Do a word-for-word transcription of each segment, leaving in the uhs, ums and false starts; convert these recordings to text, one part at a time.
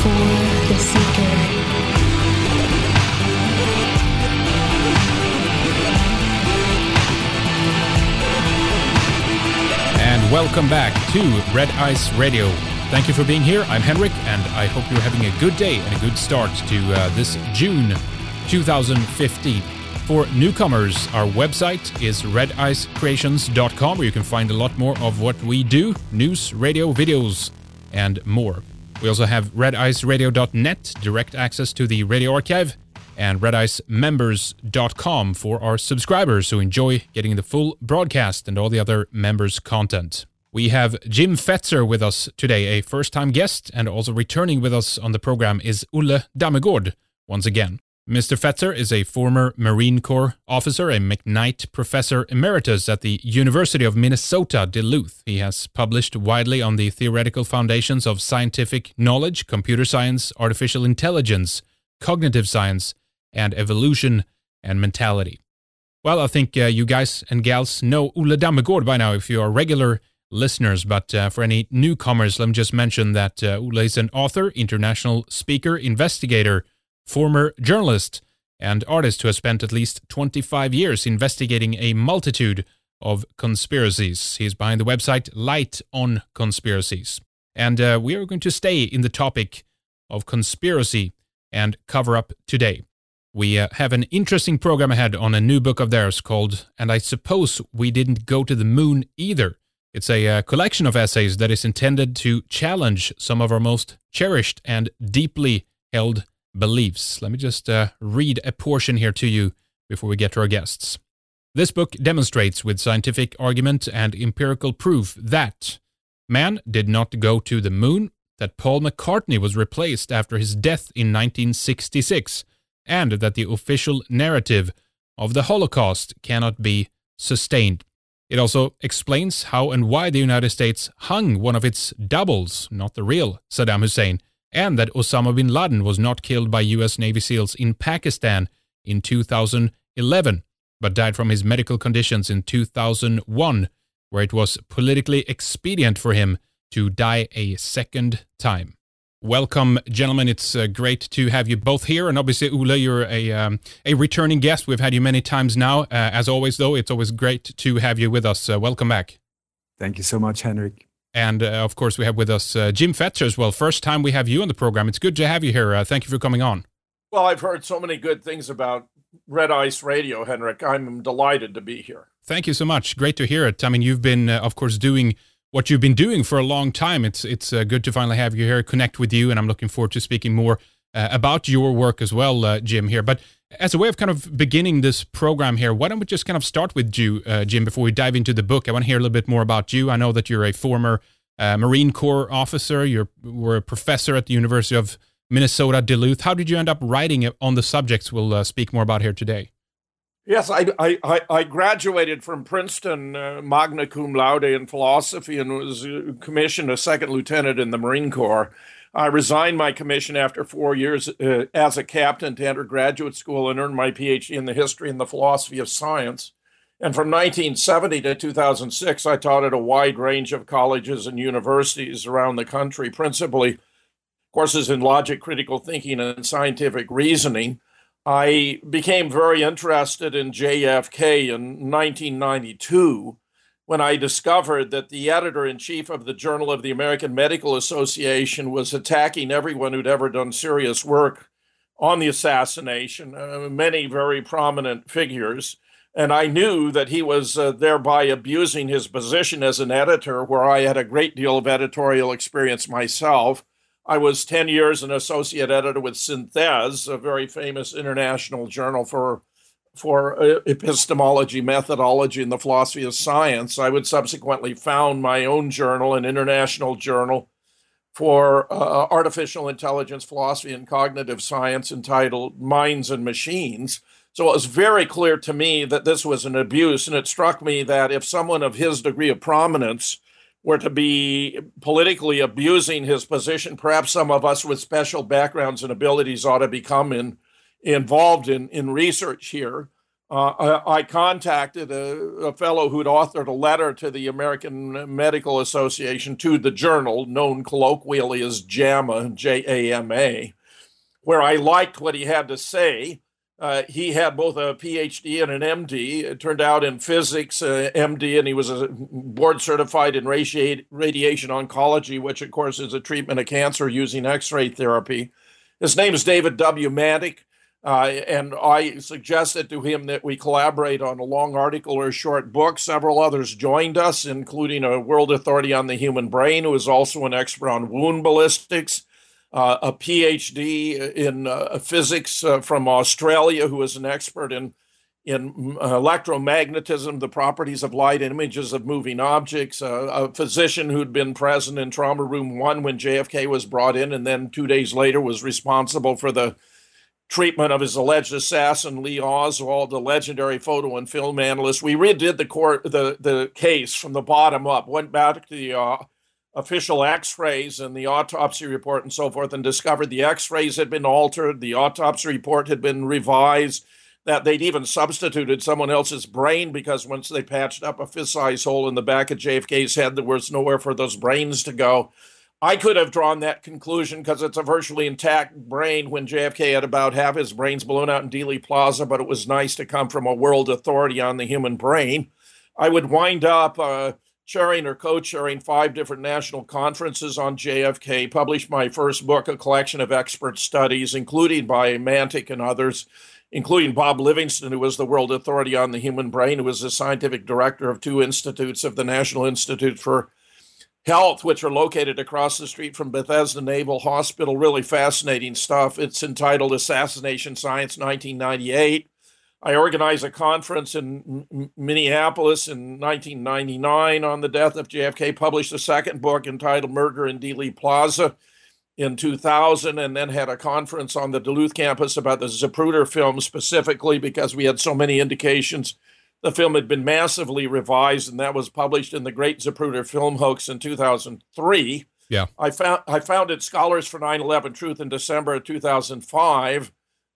for the seeker. And welcome back to Red Ice Radio. Thank you for being here. I'm Henrik, and I hope you're having a good day and a good start to uh, this June twenty fifteen. For newcomers, our website is red ice creations dot com, where you can find a lot more of what we do, news, radio, videos, and more. We also have red ice radio dot net, direct access to the radio archive, and red ice members dot com for our subscribers who enjoy getting the full broadcast and all the other members' content. We have Jim Fetzer with us today, a first-time guest, and also returning with us on the program is Olle Dammegård once again. Mister Fetzer is a former Marine Corps officer, a McKnight Professor Emeritus at the University of Minnesota, Duluth. He has published widely on the theoretical foundations of scientific knowledge, computer science, artificial intelligence, cognitive science, and evolution and mentality. Well, I think uh, you guys and gals know Olle Dammegård by now if you are regular listeners, but uh, for any newcomers, let me just mention that uh, Olle is an author, international speaker, investigator, former journalist, and artist who has spent at least twenty-five years investigating a multitude of conspiracies. He's behind the website Light on Conspiracies. And uh, we are going to stay in the topic of conspiracy and cover-up today. We uh, have an interesting program ahead on a new book of theirs called And I Suppose We Didn't Go to the Moon Either. It's a uh, collection of essays that is intended to challenge some of our most cherished and deeply held beliefs. Let me just uh, read a portion here to you before we get to our guests. This book demonstrates with scientific argument and empirical proof that man did not go to the moon, that Paul McCartney was replaced after his death in nineteen sixty-six, and that the official narrative of the Holocaust cannot be sustained. It also explains how and why the United States hung one of its doubles, not the real Saddam Hussein, and that Osama bin Laden was not killed by U S Navy SEALs in Pakistan in two thousand eleven, but died from his medical conditions in two thousand one, where it was politically expedient for him to die a second time. Welcome, gentlemen. It's uh, great to have you both here. And obviously, Olle, you're a um, a returning guest. We've had you many times now. Uh, as always, though, it's always great to have you with us. Uh, welcome back. Thank you so much, Henrik. And, uh, of course, we have with us uh, Jim Fetzer as well. First time we have you on the program. It's good to have you here. Uh, thank you for coming on. Well, I've heard so many good things about Red Ice Radio, Henrik. I'm delighted to be here. Thank you so much. Great to hear it. I mean, you've been, uh, of course, doing what you've been doing for a long time. It's it's uh, good to finally have you here, connect with you, and I'm looking forward to speaking more uh, about your work as well, uh, Jim, here. But as a way of kind of beginning this program here, why don't we just kind of start with you, uh, Jim, before we dive into the book? I want to hear a little bit more about you. I know that you're a former uh, Marine Corps officer. You were a professor at the University of Minnesota, Duluth. How did you end up writing on the subjects we'll uh, speak more about here today? Yes, I, I, I graduated from Princeton uh, magna cum laude in philosophy and was uh, commissioned a second lieutenant in the Marine Corps. I resigned my commission after four years uh, as a captain to enter graduate school and earn my P H D in the history and the philosophy of science. And from nineteen seventy to two thousand six, I taught at a wide range of colleges and universities around the country, principally courses in logic, critical thinking, and scientific reasoning. I became very interested in J F K in nineteen ninety-two when I discovered that the editor-in-chief of the Journal of the American Medical Association was attacking everyone who'd ever done serious work on the assassination, uh, many very prominent figures. And I knew that he was uh, thereby abusing his position as an editor, where I had a great deal of editorial experience myself. I was ten years an associate editor with Synthèse, a very famous international journal for, for epistemology, methodology, and the philosophy of science. I would subsequently found my own journal, an international journal for uh, artificial intelligence, philosophy, and cognitive science entitled Minds and Machines. So it was very clear to me that this was an abuse, and it struck me that if someone of his degree of prominence were to be politically abusing his position, perhaps some of us with special backgrounds and abilities ought to become in, involved in, in research here. uh, I, I contacted a, a fellow who'd authored a letter to the American Medical Association, to the journal, known colloquially as JAMA, J A M A, where I liked what he had to say. Uh, he had both a P H D and an M D. It turned out in physics, uh, M D, and he was a board certified in radi- radiation oncology, which, of course, is a treatment of cancer using X-ray therapy. His name is David W. Mantic, uh, and I suggested to him that we collaborate on a long article or a short book. Several others joined us, including a world authority on the human brain, who is also an expert on wound ballistics. Uh, a P H D in uh, physics uh, from Australia, who is an expert in in electromagnetism, the properties of light and images of moving objects, uh, a physician who'd been present in trauma room one when J F K was brought in, and then two days later was responsible for the treatment of his alleged assassin, Lee Oswald, the legendary photo and film analyst. We redid the court, the, the case from the bottom up, went back to the uh, official X-rays and the autopsy report and so forth, and discovered the X-rays had been altered, the autopsy report had been revised, that they'd even substituted someone else's brain, because once they patched up a fist-sized hole in the back of J F K's head, there was nowhere for those brains to go. I could have drawn that conclusion because it's a virtually intact brain when J F K had about half his brains blown out in Dealey Plaza, but it was nice to come from a world authority on the human brain. I would wind up uh, chairing or co-chairing five different national conferences on J F K, published my first book, a collection of expert studies, including by Mantic and others, including Bob Livingston, who was the world authority on the human brain, who was the scientific director of two institutes of the National Institute for Health, which are located across the street from Bethesda Naval Hospital. Really fascinating stuff. It's entitled Assassination Science nineteen ninety-eight. I organized a conference in M- Minneapolis in nineteen ninety-nine on the death of J F K, published a second book entitled Murder in Dealey Plaza in two thousand, and then had a conference on the Duluth campus about the Zapruder film, specifically because we had so many indications the film had been massively revised, and that was published in the Great Zapruder Film Hoax in two thousand three. Yeah. I found I founded Scholars for nine eleven Truth in December of two thousand five.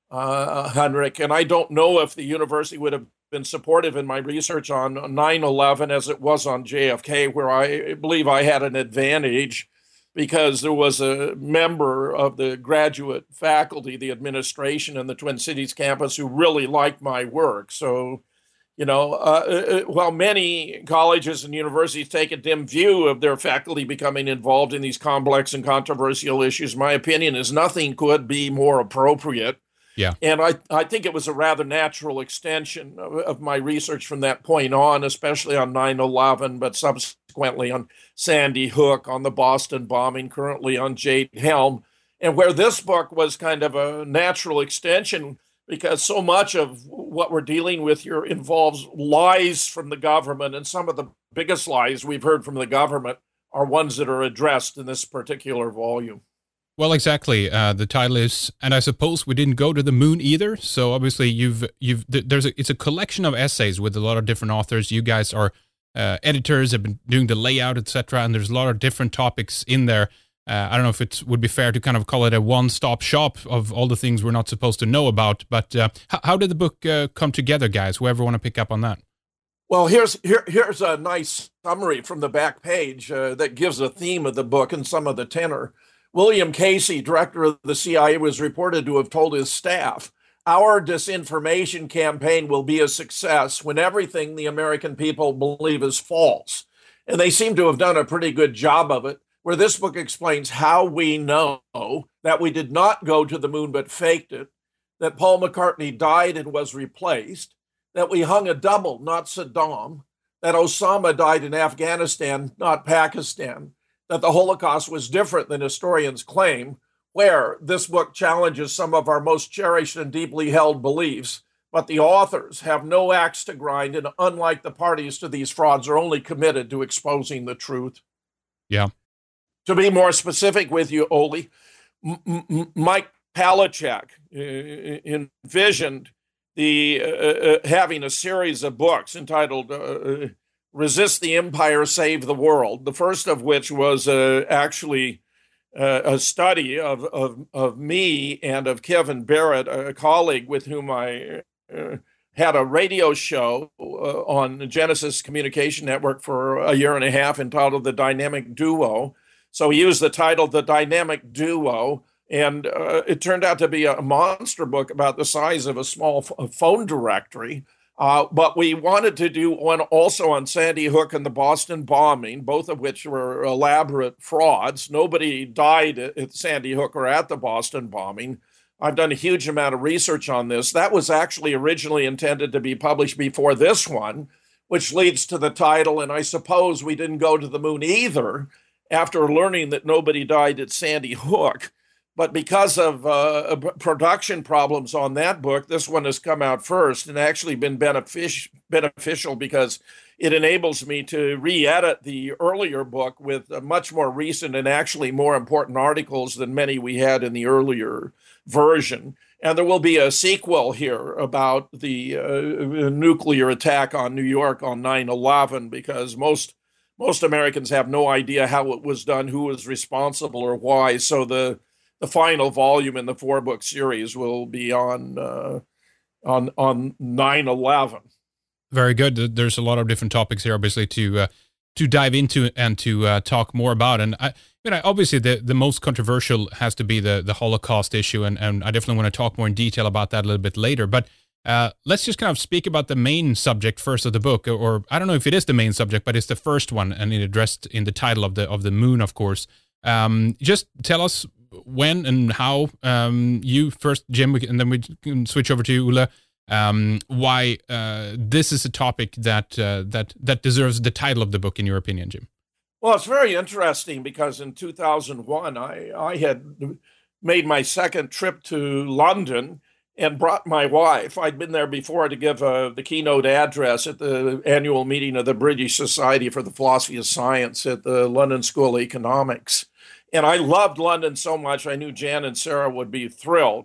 Uh, Henrik, and I don't know if the university would have been supportive in my research on nine eleven as it was on J F K, where I believe I had an advantage because there was a member of the graduate faculty, the administration, and the Twin Cities campus who really liked my work. So, you know, uh, while many colleges and universities take a dim view of their faculty becoming involved in these complex and controversial issues, my opinion is nothing could be more appropriate. Yeah. And I, I think it was a rather natural extension of, of my research from that point on, especially on nine eleven, but subsequently on Sandy Hook, on the Boston bombing, currently on Jade Helm, and where this book was kind of a natural extension, because so much of what we're dealing with here involves lies from the government, and some of the biggest lies we've heard from the government are ones that are addressed in this particular volume. Well, exactly. Uh, the title is, and I suppose we didn't go to the moon either. So obviously, you've you've there's a, it's a collection of essays with a lot of different authors. You guys are uh, editors, have been doing the layout, et cetera. And there's a lot of different topics in there. Uh, I don't know if it would be fair to kind of call it a one-stop shop of all the things we're not supposed to know about. But uh, how, how did the book uh, come together, guys? Whoever want to pick up on that. Well, here's here here's a nice summary from the back page uh, that gives a theme of the book and some of the tenor. William Casey, director of the C I A, was reported to have told his staff, "Our disinformation campaign will be a success when everything the American people believe is false." And they seem to have done a pretty good job of it, where this book explains how we know that we did not go to the moon but faked it, that Paul McCartney died and was replaced, that we hung a double, not Saddam, that Osama died in Afghanistan, not Pakistan, that the Holocaust was different than historians claim, where this book challenges some of our most cherished and deeply held beliefs, but the authors have no axe to grind, and unlike the parties to these frauds, are only committed to exposing the truth. Yeah. To be more specific with you, Oli, M- M- Mike Palachuk uh, envisioned the uh, uh, having a series of books entitled uh, Resist the Empire, Save the World, the first of which was uh, actually uh, a study of, of, of me and of Kevin Barrett, a colleague with whom I uh, had a radio show uh, on the Genesis Communication Network for a year and a half entitled The Dynamic Duo. So he used the title The Dynamic Duo, and uh, it turned out to be a monster book about the size of a small f- phone directory. Uh, but we wanted to do one also on Sandy Hook and the Boston bombing, both of which were elaborate frauds. Nobody died at Sandy Hook or at the Boston bombing. I've done a huge amount of research on this. That was actually originally intended to be published before this one, which leads to the title. And I suppose we didn't go to the moon either after learning that nobody died at Sandy Hook. But because of uh, production problems on that book, this one has come out first and actually been benefic- beneficial because it enables me to re-edit the earlier book with uh, much more recent and actually more important articles than many we had in the earlier version. And there will be a sequel here about the uh, nuclear attack on New York on nine eleven, because most most Americans have no idea how it was done, who was responsible, or why. So the The final volume in the four-book series will be on uh, on on nine eleven. Very good. There's a lot of different topics here, obviously, to uh, to dive into and to uh, talk more about. And I, you know, obviously, the, the most controversial has to be the the Holocaust issue, and, and I definitely want to talk more in detail about that a little bit later. But uh, let's just kind of speak about the main subject first of the book, or, or I don't know if it is the main subject, but it's the first one, and it addressed in the title of the of the moon, of course. Um, just tell us when and how um, you first, Jim, and then we can switch over to you, Ulla, um, why uh, this is a topic that uh, that that deserves the title of the book, in your opinion, Jim. Well, it's very interesting because in two thousand one, I, I had made my second trip to London and brought my wife. I'd been there before to give uh, the keynote address at the annual meeting of the British Society for the Philosophy of Science at the London School of Economics. And I loved London so much, I knew Jan and Sarah would be thrilled.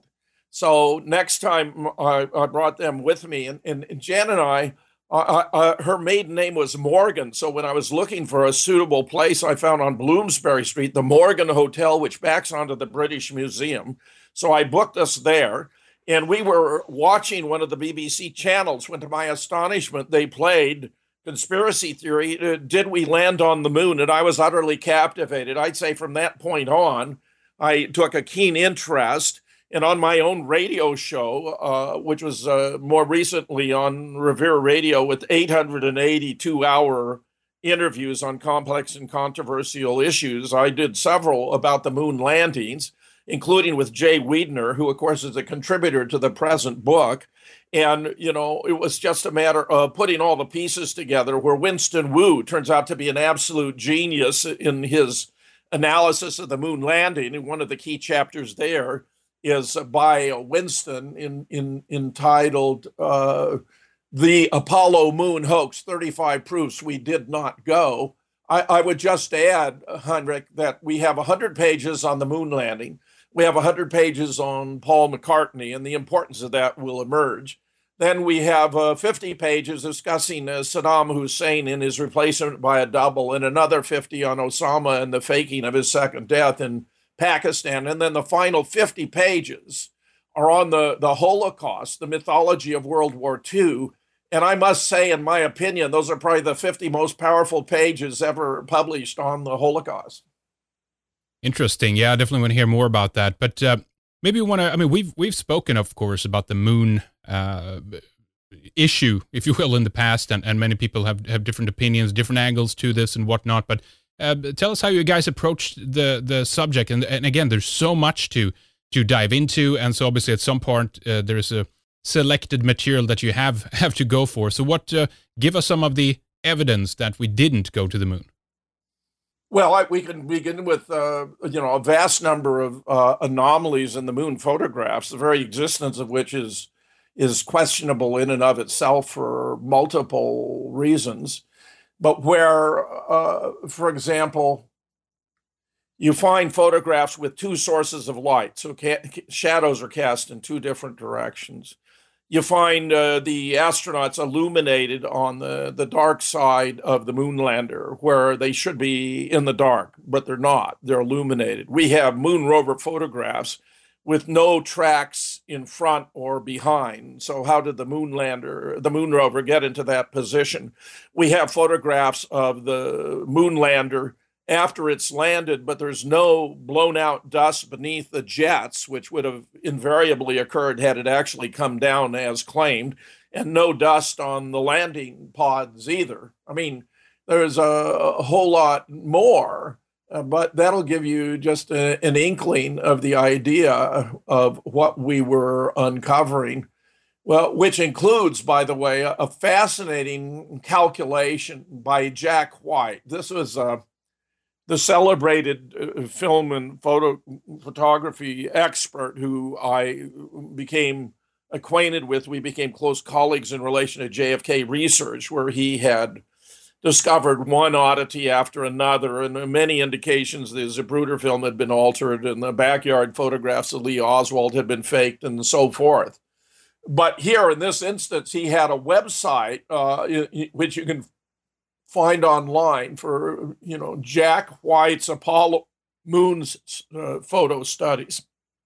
So next time I, I brought them with me. And, and, and Jan and I, uh, uh, her maiden name was Morgan. So when I was looking for a suitable place, I found on Bloomsbury Street the Morgan Hotel, which backs onto the British Museum. So I booked us there. And we were watching one of the B B C channels when, to my astonishment, they played Conspiracy Theory, uh, Did We Land on the Moon? And I was utterly captivated. I'd say from that point on, I took a keen interest. And on my own radio show, uh, which was uh, more recently on Revere Radio with eight hundred eighty-two hour interviews on complex and controversial issues, I did several about the moon landings, including with Jay Wiedner, who, of course, is a contributor to the present book. And, you know, it was just a matter of putting all the pieces together, where Winston Wu turns out to be an absolute genius in his analysis of the moon landing. And one of the key chapters there is by Winston in, in, entitled uh, The Apollo Moon Hoax, thirty-five Proofs We Did Not Go. I, I would just add, Heinrich, that we have one hundred pages on the moon landing. We have one hundred pages on Paul McCartney, and the importance of that will emerge. Then we have uh, fifty pages discussing uh, Saddam Hussein and his replacement by a double, and another fifty on Osama and the faking of his second death in Pakistan. And then the final fifty pages are on the, the Holocaust, the mythology of World War Two. And I must say, in my opinion, those are probably the fifty most powerful pages ever published on the Holocaust. Interesting. Yeah, I definitely want to hear more about that. But uh, maybe you want to, I mean, we've we've spoken, of course, about the moon uh, issue, if you will, in the past, and, and many people have, have different opinions, different angles to this and whatnot. But uh, tell us how you guys approached the the subject. And, and again, there's so much to to dive into. And so obviously at some point, uh, there's a selected material that you have, have to go for. So what, uh, give us some of the evidence that we didn't go to the moon. Well, I, we can begin with, uh, you know, a vast number of uh, anomalies in the moon photographs, the very existence of which is is questionable in and of itself for multiple reasons. But where, uh, for example, you find photographs with two sources of light, so ca- shadows are cast in two different directions. You find uh, the astronauts illuminated on the, the dark side of the moon lander, where they should be in the dark, but they're not. They're illuminated. We have moon rover photographs with no tracks in front or behind. So how did the moon lander, the moon rover, get into that position? We have photographs of the moon lander after it's landed, but there's no blown out dust beneath the jets, which would have invariably occurred had it actually come down as claimed, and no dust on the landing pods either. I mean, there's a, a whole lot more. Uh, but that'll give you just a, an inkling of the idea of what we were uncovering. Well, which includes, by the way, a, a fascinating calculation by Jack White. This was uh, the celebrated uh, film and photo photography expert who I became acquainted with. We became close colleagues in relation to J F K research, where he had discovered one oddity after another, and many indications the Zapruder film had been altered and the backyard photographs of Lee Oswald had been faked and so forth. But here in this instance, he had a website uh, which you can find online for, you know, Jack White's Apollo Moons uh, photo studies.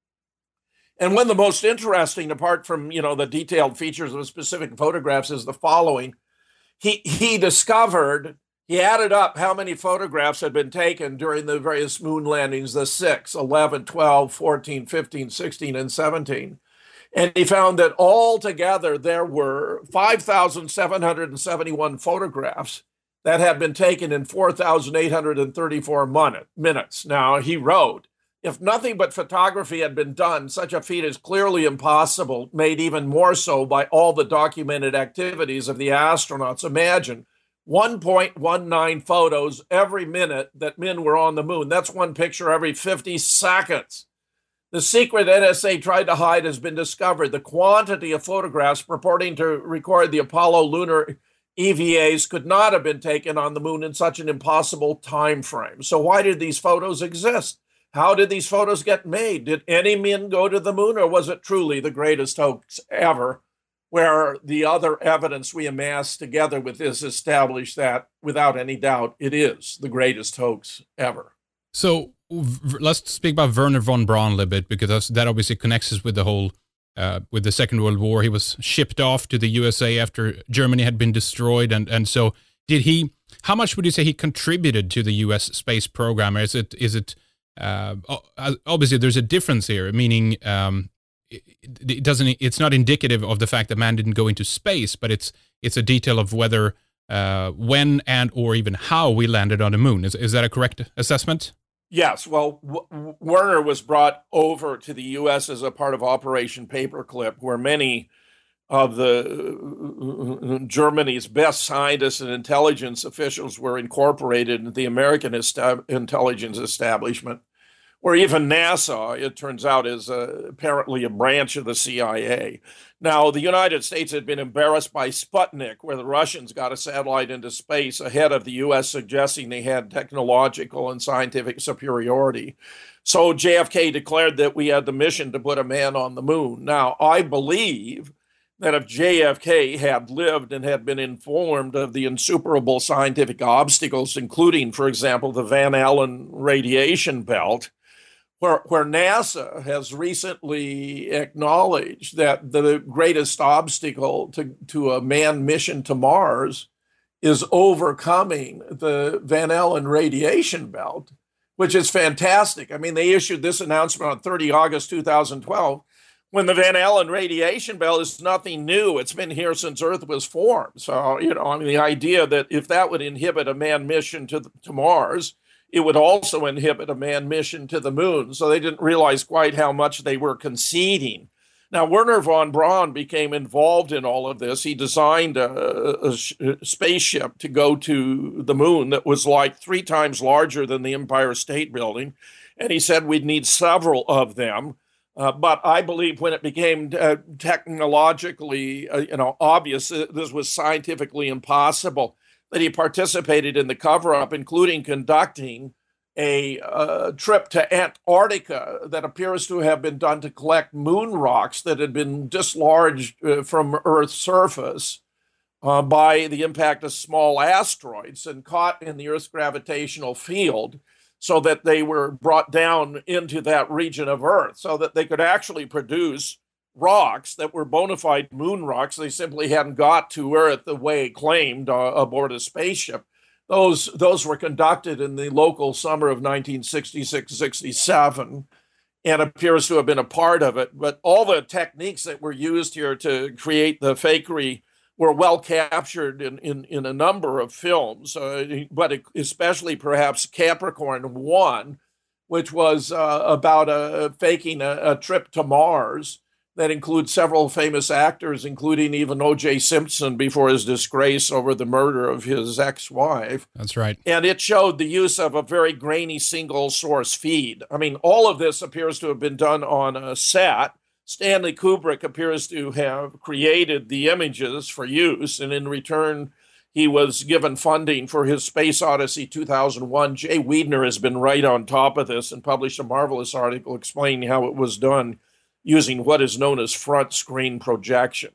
And one of the most interesting, apart from, you know, the detailed features of specific photographs, is the following. He he discovered, he added up how many photographs had been taken during the various moon landings, the six, eleven, twelve, fourteen, fifteen, sixteen, and seventeen. And he found that altogether there were five thousand seven hundred seventy-one photographs that had been taken in four thousand eight hundred thirty-four minutes. Now, he wrote, if nothing but photography had been done, such a feat is clearly impossible, made even more so by all the documented activities of the astronauts. Imagine one point one nine photos every minute that men were on the moon. That's one picture every fifty seconds. The secret N S A tried to hide has been discovered. The quantity of photographs purporting to record the Apollo lunar E V As could not have been taken on the moon in such an impossible time frame. So why did these photos exist? How did these photos get made? Did any men go to the moon, or was it truly the greatest hoax ever, where the other evidence we amassed together with this established that, without any doubt, it is the greatest hoax ever? So v- let's speak about Wernher von Braun a little bit, because that obviously connects us with the whole, uh, with the Second World War. He was shipped off to the U S A after Germany had been destroyed. And, and so did he, how much would you say he contributed to the U S space program? Is it, is it, Uh, obviously, there's a difference here, meaning um, it, it doesn't. It's not indicative of the fact that man didn't go into space, but it's it's a detail of whether, uh, when, and or even how we landed on the moon. Is is that a correct assessment? Yes. Well, w- Werner was brought over to the U S as a part of Operation Paperclip, where many of the uh, Germany's best scientists and intelligence officials were incorporated into the American estab- intelligence establishment, where even NASA, it turns out, is uh, apparently a branch of the C I A. Now, the United States had been embarrassed by Sputnik, where the Russians got a satellite into space ahead of the U S, suggesting they had technological and scientific superiority. So J F K declared that we had the mission to put a man on the moon. Now, I believe that if J F K had lived and had been informed of the insuperable scientific obstacles, including, for example, the Van Allen radiation belt, where, where NASA has recently acknowledged that the greatest obstacle to, to a manned mission to Mars is overcoming the Van Allen radiation belt, which is fantastic. I mean, they issued this announcement on the thirtieth of August, two thousand twelve, when the Van Allen radiation belt is nothing new. It's been here since Earth was formed. So, you know, I mean, the idea that if that would inhibit a manned mission to, the, to Mars, it would also inhibit a manned mission to the moon. So they didn't realize quite how much they were conceding. Now, Wernher von Braun became involved in all of this. He designed a, a, a spaceship to go to the moon that was like three times larger than the Empire State Building. And he said we'd need several of them. Uh, but I believe when it became uh, technologically, uh, you know, obvious that this was scientifically impossible, that he participated in the cover-up, including conducting a uh, trip to Antarctica that appears to have been done to collect moon rocks that had been dislodged uh, from Earth's surface uh, by the impact of small asteroids and caught in the Earth's gravitational field. so that they were brought down into that region of Earth so that they could actually produce rocks that were bona fide moon rocks. They simply hadn't got to Earth the way claimed uh, aboard a spaceship. Those, those were conducted in the local summer of nineteen sixty-six sixty-seven and appears to have been a part of it. But all the techniques that were used here to create the fakery were well captured in, in, in a number of films, uh, but especially perhaps Capricorn One, which was uh, about a, faking a, a trip to Mars that includes several famous actors, including even O J Simpson before his disgrace over the murder of his ex-wife. That's right. And it showed the use of a very grainy single source feed. I mean, all of this appears to have been done on a set. Stanley Kubrick appears to have created the images for use, and in return, he was given funding for his Space Odyssey two thousand one. Jay Weidner has been right on top of this and published a marvelous article explaining how it was done using what is known as front screen projection.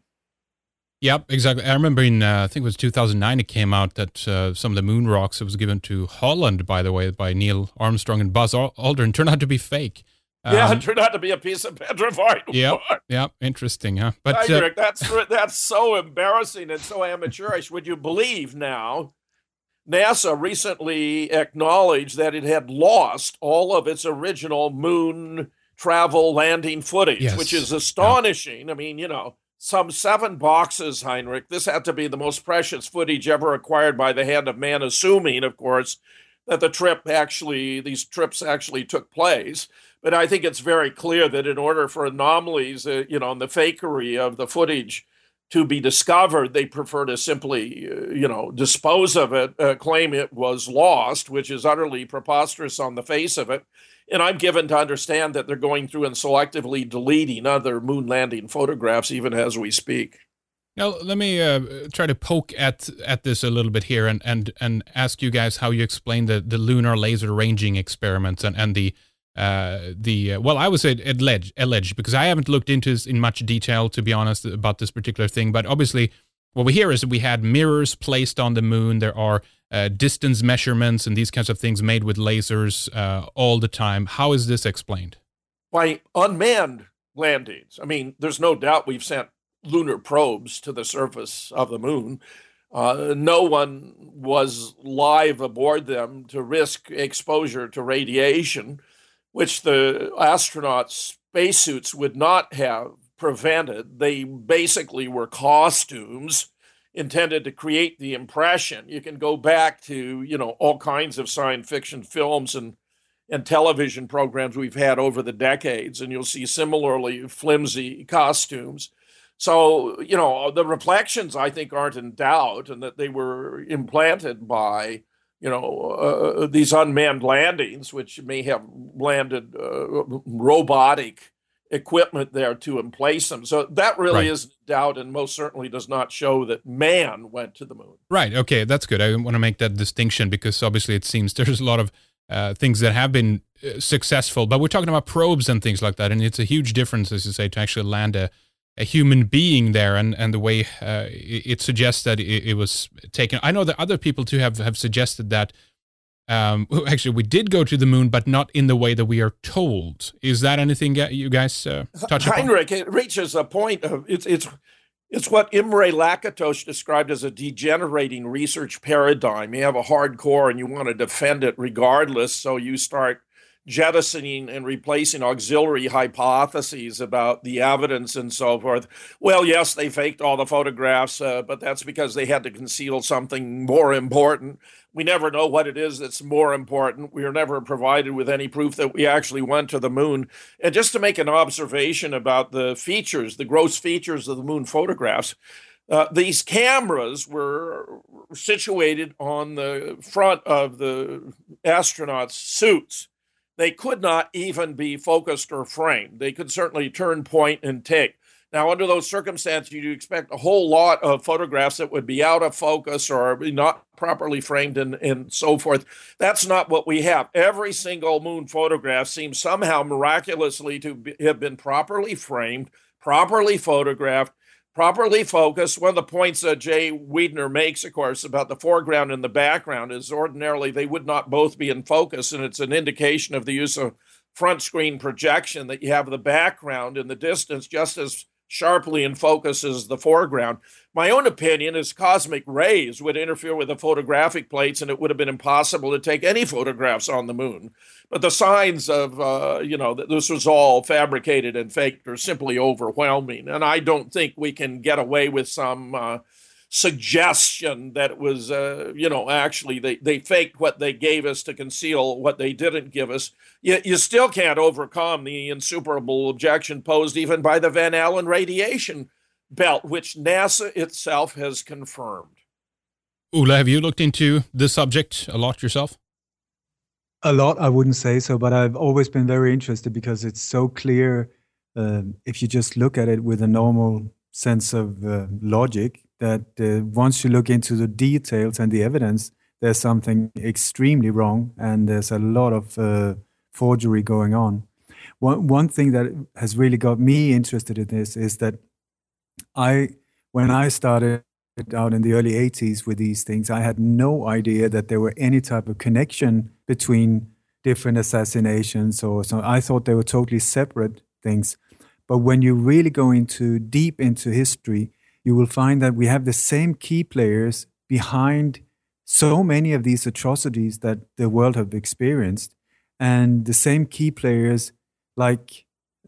Yep, exactly. I remember in, uh, I think it was two thousand nine, it came out that uh, some of the moon rocks, it was given to Holland, by the way, by Neil Armstrong and Buzz Aldrin, turned out to be fake. Um, yeah, it turned out to be a piece of petrified wood. Yep, yep, interesting, huh? But Heinrich, uh, that's, that's so embarrassing and so amateurish. Would you believe now, NASA recently acknowledged that it had lost all of its original moon travel landing footage, yes. which is astonishing. Yeah. I mean, you know, some seven boxes, Heinrich. This had to be the most precious footage ever acquired by the hand of man, assuming, of course, that the trip actually, these trips actually took place. But I think it's very clear that in order for anomalies, uh, you know, in the fakery of the footage to be discovered, they prefer to simply, uh, you know, dispose of it, uh, claim it was lost, which is utterly preposterous on the face of it. And I'm given to understand that they're going through and selectively deleting other moon landing photographs even as we speak. Now, let me uh, try to poke at at this a little bit here and and, and ask you guys how you explain the, the lunar laser ranging experiments and, and the, uh, the uh, well, I would say alleged, alleged, because I haven't looked into this in much detail, to be honest, about this particular thing. But obviously, what we hear is that we had mirrors placed on the moon. There are uh, distance measurements and these kinds of things made with lasers uh, all the time. How is this explained? By unmanned landings. I mean, there's no doubt we've sent lunar probes to the surface of the moon. Uh, no one was live aboard them to risk exposure to radiation, which the astronauts' spacesuits would not have prevented. They basically were costumes intended to create the impression. You can go back to, you know, all kinds of science fiction films and and television programs we've had over the decades, and you'll see similarly flimsy costumes. So, you know, the reflections, I think, aren't in doubt, and that they were implanted by, you know, uh, these unmanned landings, which may have landed uh, robotic equipment there to emplace them. So that really right. is doubt, and most certainly does not show that man went to the moon. Right. Okay, that's good. I want to make that distinction because obviously it seems there's a lot of uh, things that have been uh, successful, but we're talking about probes and things like that, and it's a huge difference, as you say, to actually land a, a human being there, and, and the way uh, it, it suggests that it, it was taken. I know that other people too have, have suggested that Um, actually, we did go to the moon, but not in the way that we are told. Is that anything you guys uh, touch upon? Heinrich, it reaches a point of it's it's it's what Imre Lakatos described as a degenerating research paradigm. You have a hard core and you want to defend it regardless, so you start jettisoning and replacing auxiliary hypotheses about the evidence and so forth. Well, yes, they faked all the photographs, uh, but that's because they had to conceal something more important. We never know what it is that's more important. We are never provided with any proof that we actually went to the moon. And just to make an observation about the features, the gross features of the moon photographs, uh, these cameras were situated on the front of the astronauts' suits. They could not even be focused or framed. They could certainly turn, point, and take. Now, under those circumstances, you'd expect a whole lot of photographs that would be out of focus or not properly framed and, and so forth. That's not what we have. Every single moon photograph seems somehow miraculously to be, have been properly framed, properly photographed, properly focused. One of the points that Jay Weidner makes, of course, about the foreground and the background is ordinarily they would not both be in focus, and it's an indication of the use of front screen projection that you have the background in the distance just as sharply in focus as the foreground. My own opinion is cosmic rays would interfere with the photographic plates, and it would have been impossible to take any photographs on the moon. But the signs of, uh, you know, that this was all fabricated and faked are simply overwhelming. And I don't think we can get away with some uh, suggestion that it was, uh, you know, actually they, they faked what they gave us to conceal what they didn't give us. You, you still can't overcome the insuperable objection posed even by the Van Allen radiation belt, which NASA itself has confirmed. Ola, have you looked into this subject a lot yourself? A lot, I wouldn't say so, but I've always been very interested because it's so clear uh, if you just look at it with a normal sense of uh, logic, that uh, once you look into the details and the evidence, there's something extremely wrong, and there's a lot of uh, forgery going on. One one thing that has really got me interested in this is that I, when I started out in the early eighties with these things, I had no idea that there were any type of connection between different assassinations or so. I thought they were totally separate things. But when you really go into deep into history, you will find that we have the same key players behind so many of these atrocities that the world have experienced, and the same key players like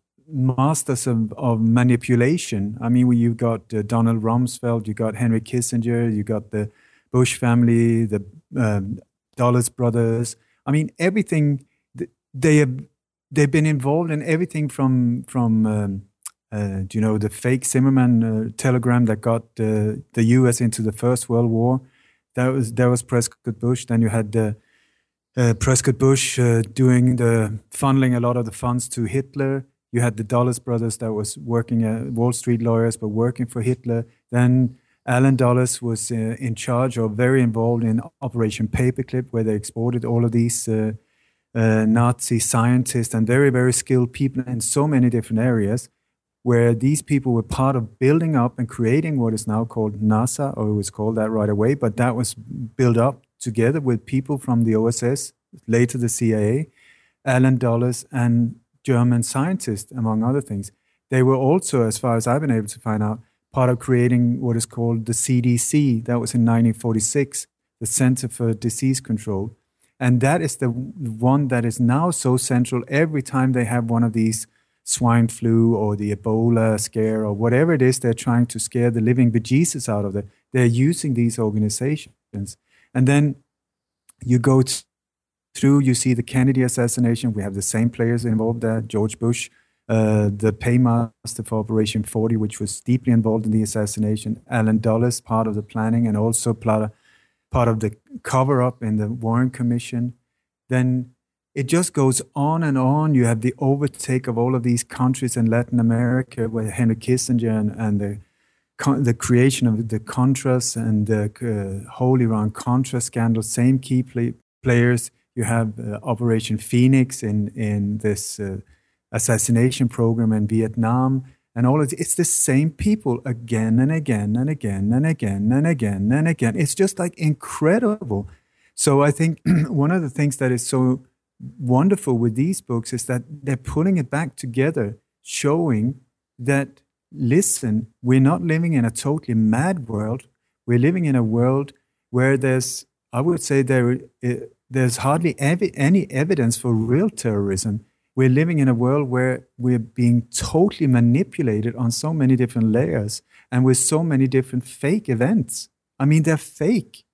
masters of, of manipulation. I mean, you've got uh, Donald Rumsfeld, you got Henry Kissinger, you got the Bush family, the um, Dulles brothers. I mean, everything, they have, they've been involved in everything from, from um, uh, you know, the fake Zimmerman uh, telegram that got uh, the U S into the First World War. That was, that was Prescott Bush. Then you had uh, uh, Prescott Bush uh, doing the, funneling a lot of the funds to Hitler. You had the Dulles brothers that was working at Wall Street lawyers, but working for Hitler. Then Alan Dulles was uh, in charge or very involved in Operation Paperclip, where they exported all of these uh, uh, Nazi scientists and very, very skilled people in so many different areas, where these people were part of building up and creating what is now called NASA, or it was called that right away, but that was built up together with people from the O S S, later the C I A, Alan Dulles, and German scientists, among other things. They were also, as far as I've been able to find out, part of creating what is called the C D C. That was in nineteen forty-six, the Center for Disease Control. And that is the one that is now so central every time they have one of these swine flu or the Ebola scare or whatever it is they're trying to scare the living bejesus out of it. They're using these organizations. And then you go to through, you see the Kennedy assassination. We have the same players involved there. George Bush, uh, the paymaster for Operation forty, which was deeply involved in the assassination. Alan Dulles, part of the planning and also part of the cover-up in the Warren Commission. Then it just goes on and on. You have the overtake of all of these countries in Latin America with Henry Kissinger and, and the the creation of the Contras and the uh, whole Iran-Contra scandal, same key play, players. You have uh, Operation Phoenix in, in this uh, assassination program in Vietnam. And all of it, it's the same people again and again and again and again and again and again. It's just like incredible. So I think one of the things that is so wonderful with these books is that they're putting it back together, showing that, listen, we're not living in a totally mad world. We're living in a world where there's, I would say there uh, there's hardly ev- any evidence for real terrorism. We're living in a world where we're being totally manipulated on so many different layers and with so many different fake events. I mean, they're fake.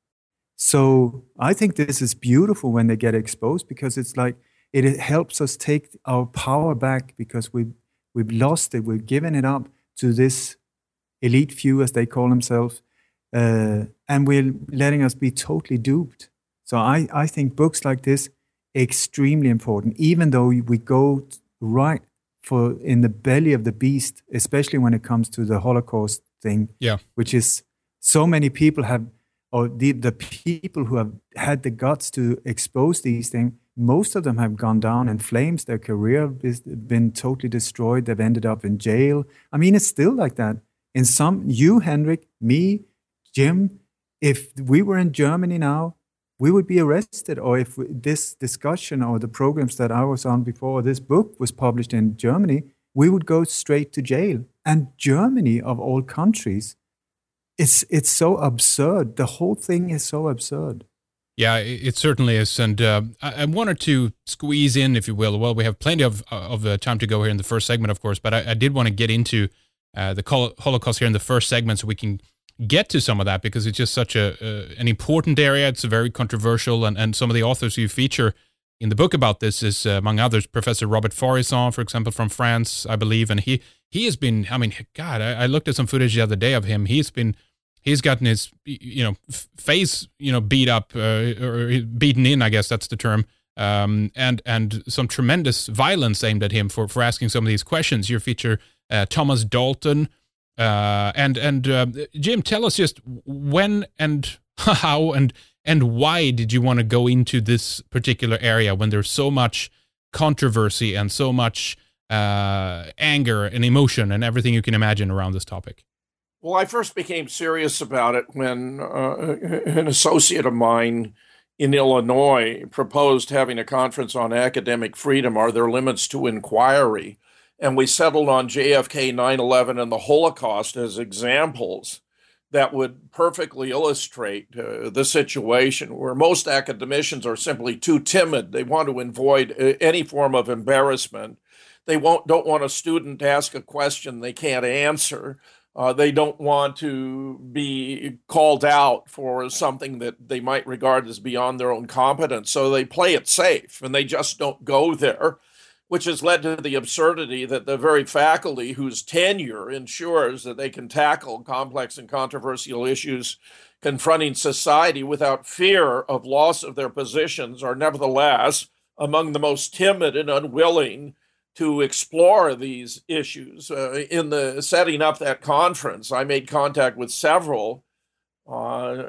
So I think this is beautiful when they get exposed, because it's like it, it helps us take our power back, because we've, we've lost it. We've given it up to this elite few, as they call themselves, uh, and we're letting us be totally duped. So I, I think books like this extremely important, even though we go right for in the belly of the beast, especially when it comes to the Holocaust thing, yeah. which is so many people have, or the, the people who have had the guts to expose these things, most of them have gone down in flames. Their career has been totally destroyed. They've ended up in jail. I mean, it's still like that. In some, you, Henrik, me, Jim, if we were in Germany now, we would be arrested. Or if we, this discussion or the programs that I was on before, this book was published in Germany, we would go straight to jail. And Germany, of all countries, it's it's so absurd. The whole thing is so absurd. Yeah, it certainly is. And uh, I wanted to squeeze in, if you will. Well, we have plenty of of uh, time to go here in the first segment, of course, but I, I did want to get into uh, the Holocaust here in the first segment so we can get to some of that, because it's just such a uh, an important area. It's very controversial, and, and some of the authors you feature in the book about this is, uh, among others, Professor Robert Faurisson, for example, from France, I believe, and he he has been, I mean, God, I, I looked at some footage the other day of him. He's been He's gotten his, you know, face, you know, beat up uh, or beaten in, I guess that's the term, um, and and some tremendous violence aimed at him for, for asking some of these questions. You feature uh, Thomas Dalton, uh, and and uh, Jim, tell us just when and how and and why did you want to go into this particular area when there's so much controversy and so much uh, anger and emotion and everything you can imagine around this topic? Well, I first became serious about it when uh, an associate of mine in Illinois proposed having a conference on academic freedom. Are there limits to inquiry? And we settled on J F K, nine eleven, and the Holocaust as examples that would perfectly illustrate uh, the situation where most academicians are simply too timid. They want to avoid uh, any form of embarrassment. They won't, don't want a student to ask a question they can't answer. Uh, they don't want to be called out for something that they might regard as beyond their own competence. So they play it safe and they just don't go there, which has led to the absurdity that the very faculty whose tenure ensures that they can tackle complex and controversial issues confronting society without fear of loss of their positions are nevertheless among the most timid and unwilling to explore these issues. Uh, in the setting up that conference, I made contact with several, uh,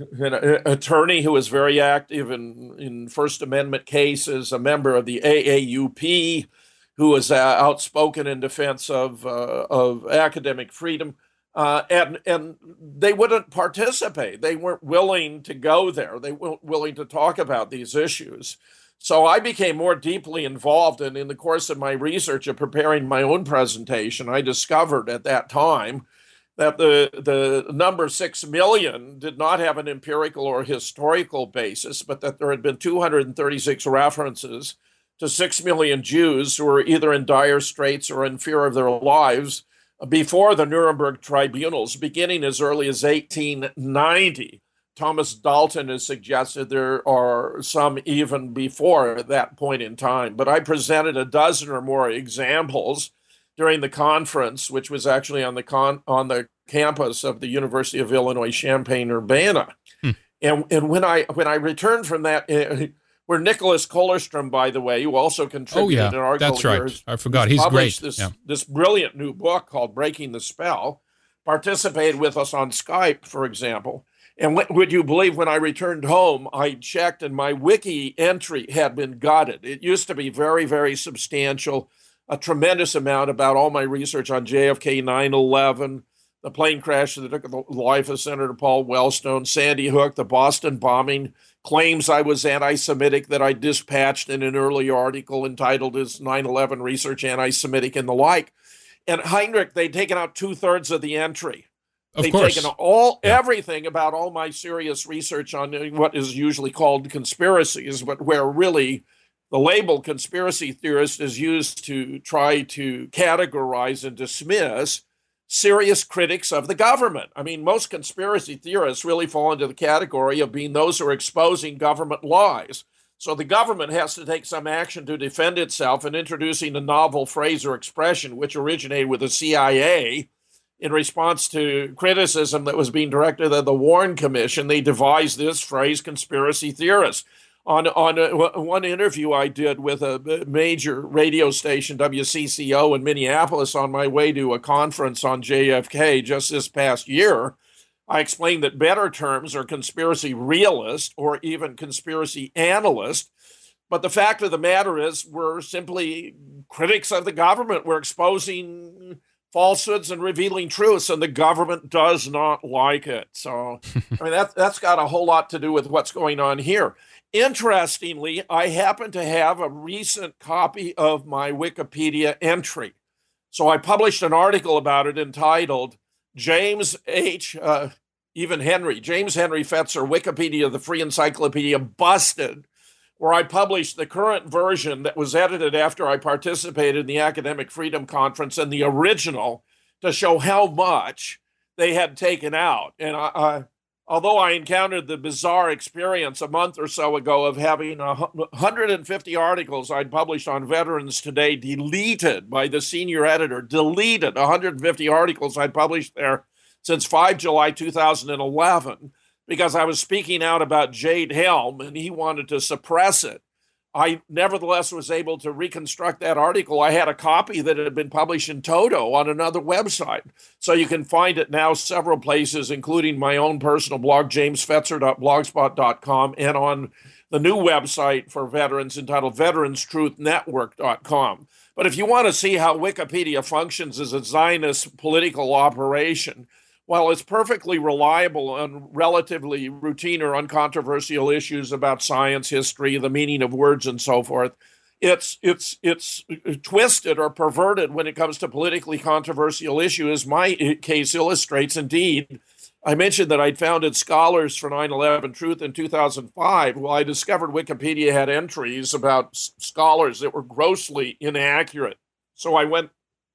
an attorney who was very active in, in First Amendment cases, a member of the A A U P, who was uh, outspoken in defense of, uh, of academic freedom, uh, and, and they wouldn't participate. They weren't willing to go there. They weren't willing to talk about these issues. So I became more deeply involved, and in the course of my research of preparing my own presentation, I discovered at that time that the, the number six million did not have an empirical or historical basis, but that there had been two hundred thirty-six references to six million Jews who were either in dire straits or in fear of their lives before the Nuremberg tribunals, beginning as early as eighteen ninety. Thomas Dalton has suggested there are some even before that point in time. But I presented a dozen or more examples during the conference, which was actually on the con- on the campus of the University of Illinois Champaign-Urbana. Hmm. And and when I when I returned from that, uh, where Nicholas Kollerstrom, by the way, who also contributed oh, yeah. an article, that's right. Here, I forgot. He's great. This yeah. this brilliant new book called Breaking the Spell, participated with us on Skype, for example. And what, would you believe, when I returned home, I checked and my wiki entry had been gutted. It used to be very, very substantial, a tremendous amount about all my research on J F K, nine eleven, the plane crash that took the life of Senator Paul Wellstone, Sandy Hook, the Boston bombing, claims I was anti-Semitic that I dispatched in an early article entitled "Is nine eleven Research Anti-Semitic?" and the like. And Heinrich, they'd taken out two-thirds of the entry. Of They've course. taken all yeah. everything about all my serious research on what is usually called conspiracies, but where really the label conspiracy theorist is used to try to categorize and dismiss serious critics of the government. I mean, most conspiracy theorists really fall into the category of being those who are exposing government lies. So the government has to take some action to defend itself, and introducing a novel phrase or expression which originated with the C I A. In response to criticism that was being directed at the Warren Commission, they devised this phrase, conspiracy theorists. On, on a, one interview I did with a major radio station, W C C O, in Minneapolis, on my way to a conference on J F K just this past year, I explained that better terms are conspiracy realist or even conspiracy analyst. But the fact of the matter is, we're simply critics of the government. We're exposing falsehoods and revealing truths, and the government does not like it. So, I mean, that, that's got a whole lot to do with what's going on here. Interestingly, I happen to have a recent copy of my Wikipedia entry. So I published an article about it entitled James H., uh, even Henry, James Henry Fetzer, Wikipedia, the Free Encyclopedia, Busted, where I published the current version that was edited after I participated in the Academic Freedom Conference and the original to show how much they had taken out. And I, I, although I encountered the bizarre experience a month or so ago of having one hundred fifty articles I'd published on Veterans Today deleted by the senior editor, deleted one hundred fifty articles I'd published there since the fifth of July two thousand eleven, because I was speaking out about Jade Helm and he wanted to suppress it. I nevertheless was able to reconstruct that article. I had a copy that had been published in toto on another website. So you can find it now several places, including my own personal blog, james fetzer dot blogspot dot com, and on the new website for veterans entitled veterans truth network dot com. But if you want to see how Wikipedia functions as a Zionist political operation, while it's perfectly reliable on relatively routine or uncontroversial issues about science, history, the meaning of words, and so forth, it's it's it's twisted or perverted when it comes to politically controversial issues. My case illustrates, indeed. I mentioned that I'd founded Scholars for nine eleven Truth in two thousand five. Well, I discovered Wikipedia had entries about scholars that were grossly inaccurate. So I went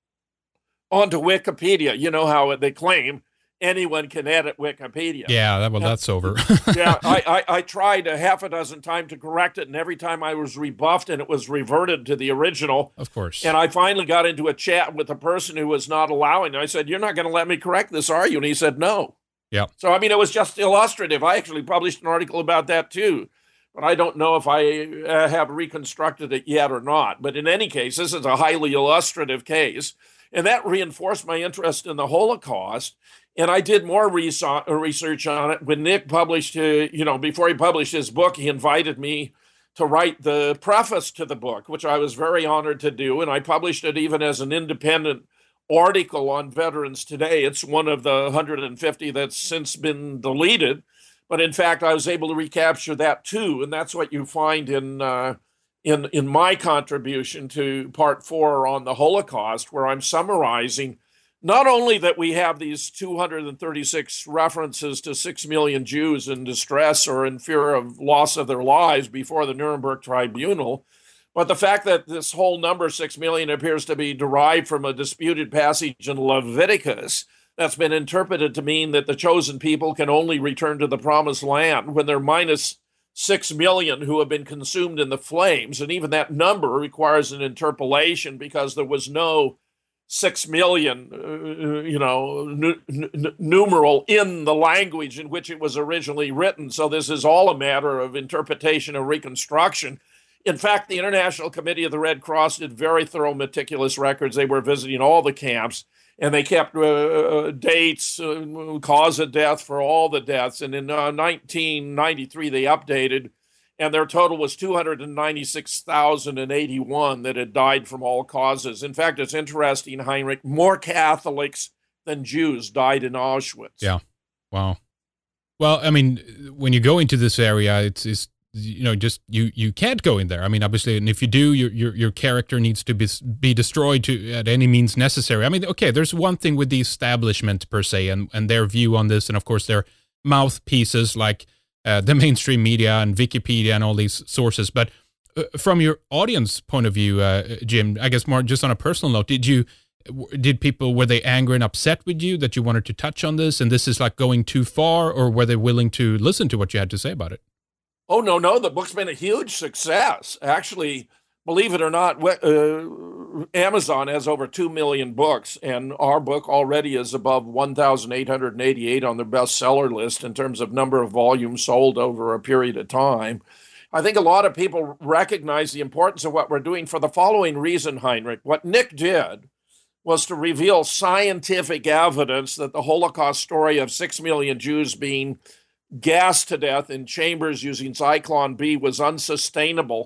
onto Wikipedia. You know how they claim anyone can edit Wikipedia. Yeah, that, well, that's over. yeah, I, I, I tried a half a dozen times to correct it, and every time I was rebuffed and it was reverted to the original. Of course. And I finally got into a chat with the person who was not allowing. I said, "You're not going to let me correct this, are you?" And he said, "No." Yeah. So, I mean, it was just illustrative. I actually published an article about that, too. But I don't know if I uh, have reconstructed it yet or not. But in any case, this is a highly illustrative case. And that reinforced my interest in the Holocaust. And I did more research on it. When Nick published, uh, you know, before he published his book, he invited me to write the preface to the book, which I was very honored to do. And I published it even as an independent article on Veterans Today. It's one of the one hundred fifty that's since been deleted. But in fact, I was able to recapture that too. And that's what you find in uh, in in my contribution to part four on the Holocaust, where I'm summarizing not only that we have these two hundred thirty-six references to six million Jews in distress or in fear of loss of their lives before the Nuremberg Tribunal, but the fact that this whole number, six million, appears to be derived from a disputed passage in Leviticus that's been interpreted to mean that the chosen people can only return to the promised land when they're minus six million who have been consumed in the flames. And even that number requires an interpolation because there was no six million, uh, you know, n- n- numeral in the language in which it was originally written. So this is all a matter of interpretation and reconstruction. In fact, the International Committee of the Red Cross did very thorough, meticulous records. They were visiting all the camps, and they kept uh, dates, uh, cause of death for all the deaths. And in uh, nineteen ninety-three, they updated, and their total was two hundred ninety-six thousand eighty-one that had died from all causes. In fact, it's interesting, Heinrich, more Catholics than Jews died in Auschwitz. Yeah. Wow. Well, I mean, when you go into this area, it's, it's you know, just you you can't go in there. I mean, obviously, and if you do, your your your character needs to be be destroyed to at any means necessary. I mean, okay, there's one thing with the establishment per se and and their view on this, and of course their mouthpieces like uh, the mainstream media and Wikipedia and all these sources. But uh, from your audience point of view, uh, Jim, I guess more just on a personal note, did you did people were they angry and upset with you that you wanted to touch on this, and this is like going too far, or were they willing to listen to what you had to say about it? Oh, no, no. The book's been a huge success. Actually, believe it or not, uh, Amazon has over two million books, and our book already is above one thousand eight hundred eighty-eight on the bestseller list in terms of number of volumes sold over a period of time. I think a lot of people recognize the importance of what we're doing for the following reason, Heinrich. What Nick did was to reveal scientific evidence that the Holocaust story of six million Jews being gassed to death in chambers using Zyklon B was unsustainable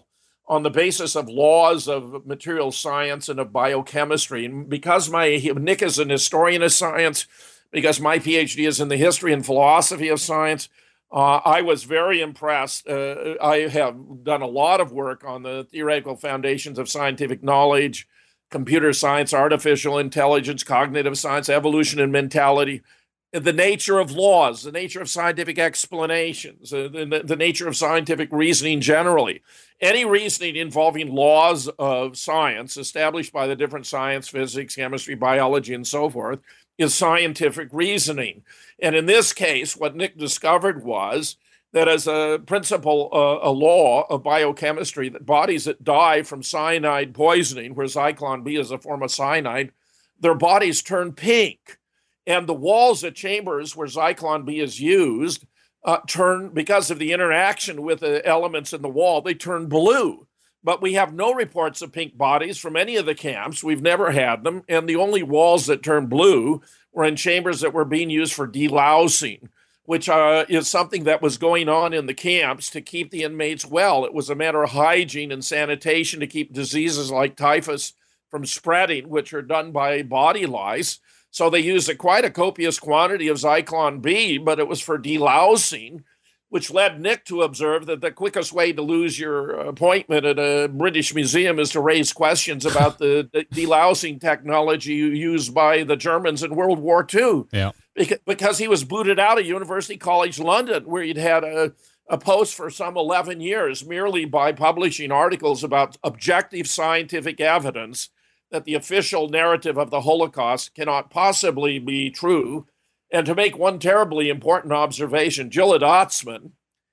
on the basis of laws of material science and of biochemistry. And because my Nick is an historian of science, because my PhD is in the history and philosophy of science, uh, I was very impressed. Uh, I have done a lot of work on the theoretical foundations of scientific knowledge, computer science, artificial intelligence, cognitive science, evolution and mentality, the nature of laws, the nature of scientific explanations, uh, the, the nature of scientific reasoning generally. Any reasoning involving laws of science established by the different science, physics, chemistry, biology, and so forth is scientific reasoning. And in this case, what Nick discovered was that as a principle, uh, a law of biochemistry, that bodies that die from cyanide poisoning, where Zyklon B is a form of cyanide, their bodies turn pink. And the walls of chambers where Zyklon B is used uh, turn, because of the interaction with the elements in the wall, they turn blue. But we have no reports of pink bodies from any of the camps. We've never had them. And the only walls that turned blue were in chambers that were being used for delousing, which uh, is something that was going on in the camps to keep the inmates well. It was a matter of hygiene and sanitation to keep diseases like typhus from spreading, which are done by body lice. So they used a, quite a copious quantity of Zyklon B, but it was for delousing, which led Nick to observe that the quickest way to lose your appointment at a British museum is to raise questions about the, the delousing technology used by the Germans in World War Two. Yeah. Because he was booted out of University College London, where he'd had a, a post for some eleven years merely by publishing articles about objective scientific evidence that the official narrative of the Holocaust cannot possibly be true. And to make one terribly important observation, Gilad Atzmon,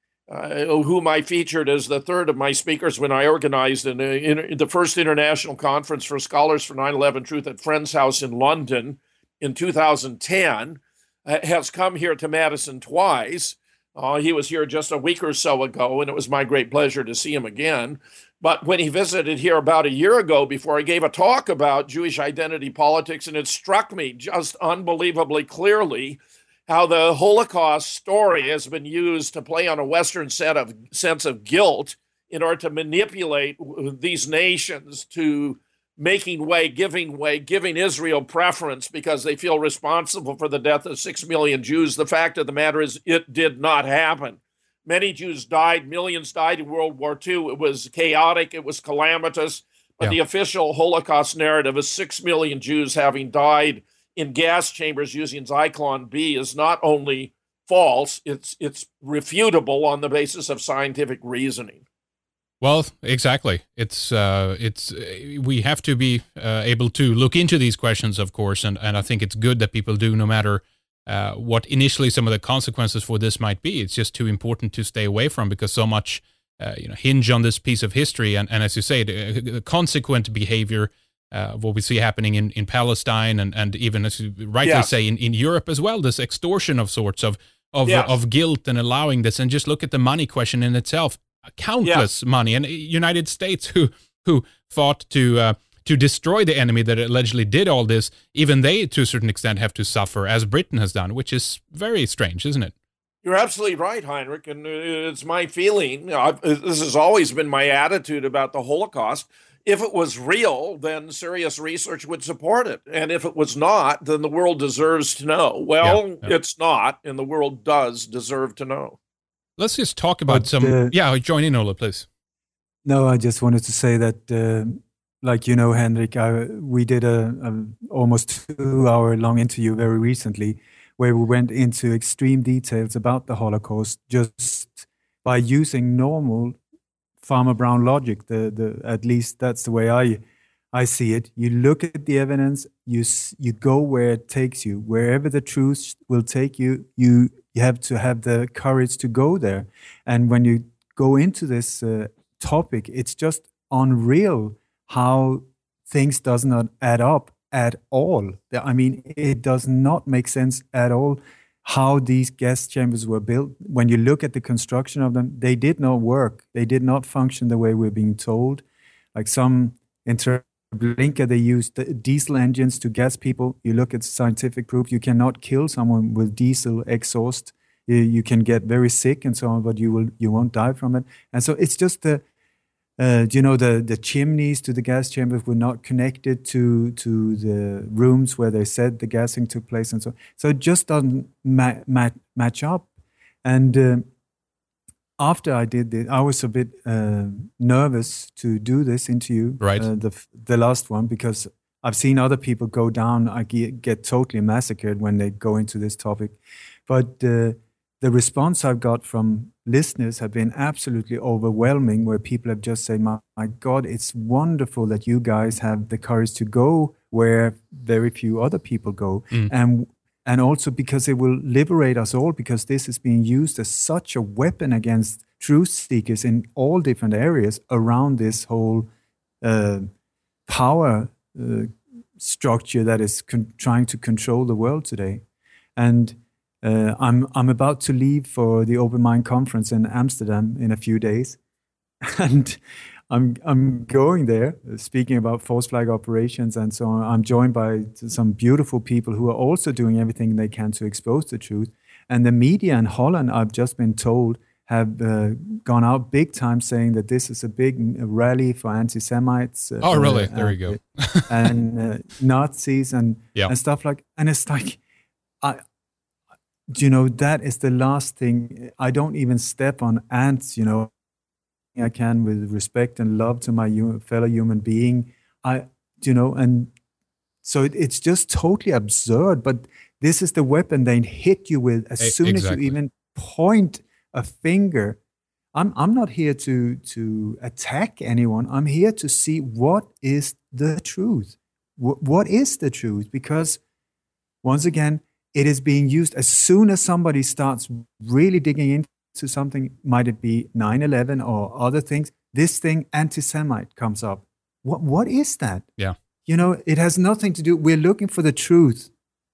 uh, whom I featured as the third of my speakers when I organized in, a, in the first international conference for scholars for nine eleven Truth at Friend's House in London in two thousand ten, uh, has come here to Madison twice. Uh, he was here just a week or so ago, and it was my great pleasure to see him again. But when he visited here about a year ago, before I gave a talk about Jewish identity politics, and it struck me just unbelievably clearly how the Holocaust story has been used to play on a Western set of sense of guilt in order to manipulate these nations to making way, giving way, giving Israel preference because they feel responsible for the death of six million Jews. The fact of the matter is it did not happen. Many Jews died. Millions died in World War Two. It was chaotic. It was calamitous. But yeah. The official Holocaust narrative of six million Jews having died in gas chambers using Zyklon B is not only false, it's it's refutable on the basis of scientific reasoning. Well, exactly. It's uh, it's we have to be uh, able to look into these questions, of course, and, and I think it's good that people do, no matter uh, what initially some of the consequences for this might be. It's just too important to stay away from because so much uh, you know hinge on this piece of history, and, and as you say, the, the consequent behavior uh, of what we see happening in, in Palestine, and, and even as you rightly yes. say in, in Europe as well, this extortion of sorts of of yes. of guilt and allowing this, and just look at the money question in itself. Countless yeah. money, and United States who who fought to uh, to destroy the enemy that allegedly did all this, even they to a certain extent have to suffer, as Britain has done, which is very strange, isn't it? You're absolutely right, Heinrich, and it's my feeling. I've, this has always been my attitude about the Holocaust. If it was real, then serious research would support it, and if it was not, then the world deserves to know. Well, yeah, yeah. It's not, and the world does deserve to know. Let's just talk about but, some... Uh, yeah, join in, Ola, please. No, I just wanted to say that, uh, like you know, Henrik, I, we did a, a almost two-hour-long interview very recently where we went into extreme details about the Holocaust just by using normal Farmer Brown logic. The the at least that's the way I I see it. You look at the evidence, you you go where it takes you, wherever the truth will take you. You you have to have the courage to go there. And when you go into this uh, topic, it's just unreal how things does not add up at all. I mean, it does not make sense at all how these gas chambers were built. When you look at the construction of them, they did not work. They did not function the way we're being told. Like some in Treblinka, they used diesel engines to gas people. You look at scientific proof, you cannot kill someone with diesel exhaust. You, you can get very sick and so on, but you will you won't die from it. And so it's just a uh, you know, the, the chimneys to the gas chambers were not connected to to the rooms where they said the gassing took place, and so so it just doesn't ma- ma- match up. And uh, after I did this, I was a bit uh, nervous to do this interview, right? Uh, the the last one, because I've seen other people go down. I get, get totally massacred when they go into this topic, but uh, the response I've got from listeners have been absolutely overwhelming, where people have just said, my, my God, it's wonderful that you guys have the courage to go where very few other people go. Mm. And and also because it will liberate us all, because this is being used as such a weapon against truth seekers in all different areas around this whole uh, power uh, structure that is con- trying to control the world today. And Uh, I'm I'm about to leave for the Open Mind Conference in Amsterdam in a few days, and I'm I'm going there uh, speaking about false flag operations and so on. I'm joined by some beautiful people who are also doing everything they can to expose the truth. And the media in Holland, I've just been told, have uh, gone out big time saying that this is a big rally for anti-Semites. Uh, oh, really? Uh, there you go. and uh, Nazis and yeah. and stuff like. And it's like, I. You know, that is the last thing. I don't even step on ants, you know. I can with respect and love to my human, fellow human being. I, you know, and so it, it's just totally absurd. But this is the weapon they hit you with as A- soon exactly. as you even point a finger. I'm I'm not here to to attack anyone. I'm here to see what is the truth. W- what is the truth? Because once again, it is being used as soon as somebody starts really digging into something, might it be nine eleven or other things, this thing, anti-Semite, comes up. What What is that? Yeah. You know, it has nothing to do, we're looking for the truth.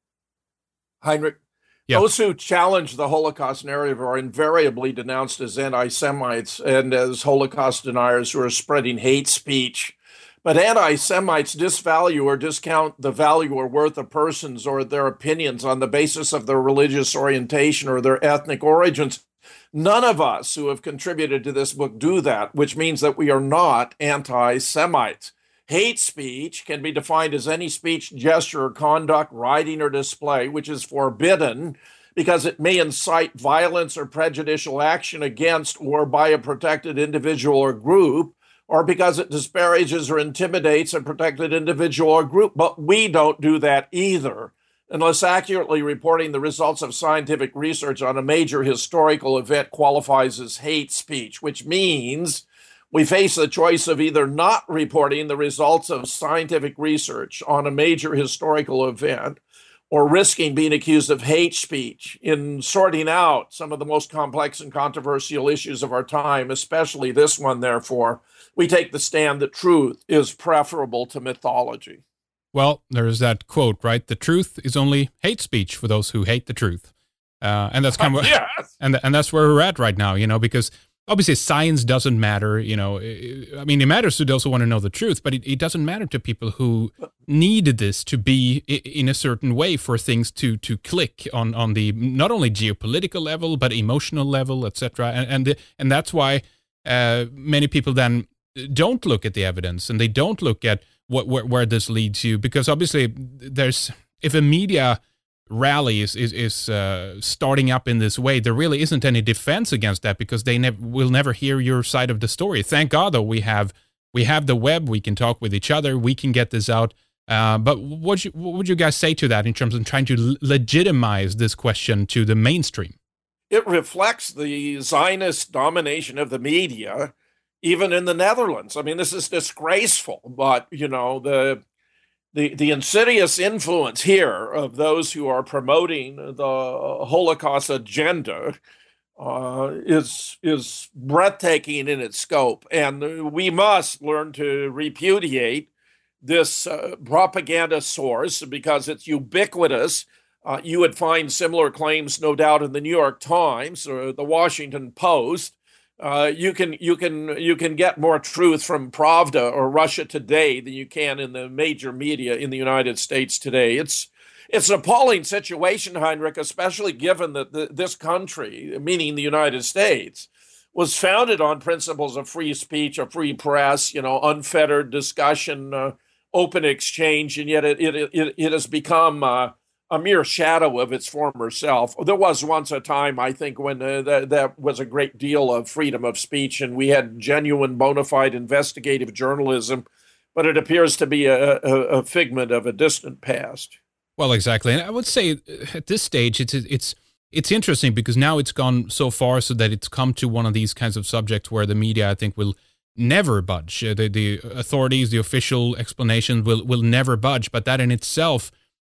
Heinrich, yeah. those who challenge the Holocaust narrative are invariably denounced as anti-Semites and as Holocaust deniers who are spreading hate speech. But anti-Semites disvalue or discount the value or worth of persons or their opinions on the basis of their religious orientation or their ethnic origins. None of us who have contributed to this book do that, which means that we are not anti-Semites. Hate speech can be defined as any speech, gesture, or conduct, writing, or display which is forbidden because it may incite violence or prejudicial action against or by a protected individual or group, or because it disparages or intimidates a protected individual or group. But we don't do that either, unless accurately reporting the results of scientific research on a major historical event qualifies as hate speech, which means we face the choice of either not reporting the results of scientific research on a major historical event or risking being accused of hate speech. In sorting out some of the most complex and controversial issues of our time, especially this one, therefore, we take the stand that truth is preferable to mythology. Well, there's that quote, right? The truth is only hate speech for those who hate the truth. Uh, and that's kind of, yes. and and that's where we're at right now, you know, because obviously science doesn't matter, you know, I mean, it matters to those who want to know the truth, but it, it doesn't matter to people who need this to be in a certain way for things to to click on, on the, not only geopolitical level, but emotional level, et cetera. And, and, the, and that's why uh, many people then don't look at the evidence and they don't look at what where, where this leads you, because obviously there's, if a media rally is is, is uh, starting up in this way, there really isn't any defense against that, because they never will never hear your side of the story. Thank God, though, we have we have the web. We can talk with each other. We can get this out. Uh, but what, you, what would you guys say to that in terms of trying to l- legitimize this question to the mainstream? It reflects the Zionist domination of the media, even in the Netherlands. I mean, this is disgraceful, but, you know, the the the insidious influence here of those who are promoting the Holocaust agenda uh, is is breathtaking in its scope, and we must learn to repudiate this uh, propaganda source because it's ubiquitous. Uh, you would find similar claims, no doubt, in the New York Times or the Washington Post. Uh, you can you can you can get more truth from Pravda or Russia Today than you can in the major media in the United States today. It's it's an appalling situation, Heinrich, especially given that the, this country, meaning the United States, was founded on principles of free speech, a free press, you know, unfettered discussion, uh, open exchange, and yet it it it, it has become uh, a mere shadow of its former self. There was once a time, I think, when uh, th- that was a great deal of freedom of speech, and we had genuine, bona fide investigative journalism, but it appears to be a, a, a figment of a distant past. Well, exactly. And I would say at this stage, it's it's it's interesting because now it's gone so far so that it's come to one of these kinds of subjects where the media, I think, will never budge. Uh, the, the authorities, the official explanation will, will never budge, but that in itself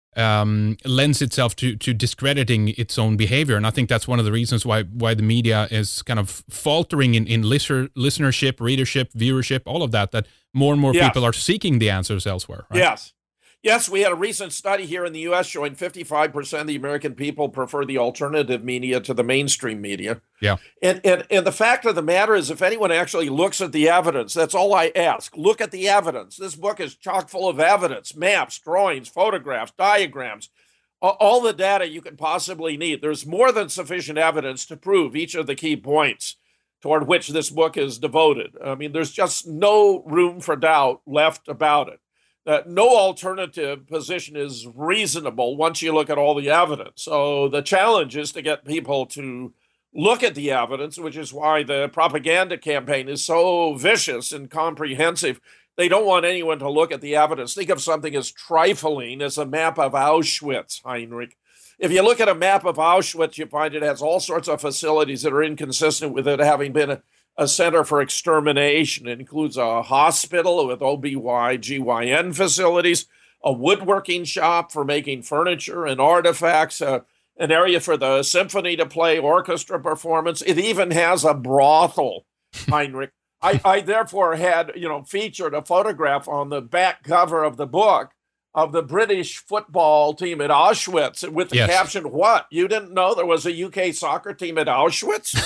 um, lends itself to, to discrediting its own behavior. And I think that's one of the reasons why why the media is kind of faltering in, in listener, listenership, readership, viewership, all of that, that more and more yes. people are seeking the answers elsewhere. Right? Yes. Yes, we had a recent study here in the U S showing fifty-five percent of the American people prefer the alternative media to the mainstream media. Yeah. And, and and the fact of the matter is, if anyone actually looks at the evidence, that's all I ask. Look at the evidence. This book is chock full of evidence, maps, drawings, photographs, diagrams, all the data you could possibly need. There's more than sufficient evidence to prove each of the key points toward which this book is devoted. I mean, there's just no room for doubt left about it. Uh, no alternative position is reasonable once you look at all the evidence. So the challenge is to get people to look at the evidence, which is why the propaganda campaign is so vicious and comprehensive. They don't want anyone to look at the evidence. Think of something as trifling as a map of Auschwitz, Heinrich. If you look at a map of Auschwitz, you find it has all sorts of facilities that are inconsistent with it having been a A center for extermination. It includes a hospital with O B G Y N facilities, a woodworking shop for making furniture and artifacts, uh, an area for the symphony to play, orchestra performance. It even has a brothel, Heinrich. I, I therefore had, you know, featured a photograph on the back cover of the book of the British football team at Auschwitz with the yes. caption, "What? You didn't know there was a U K soccer team at Auschwitz?"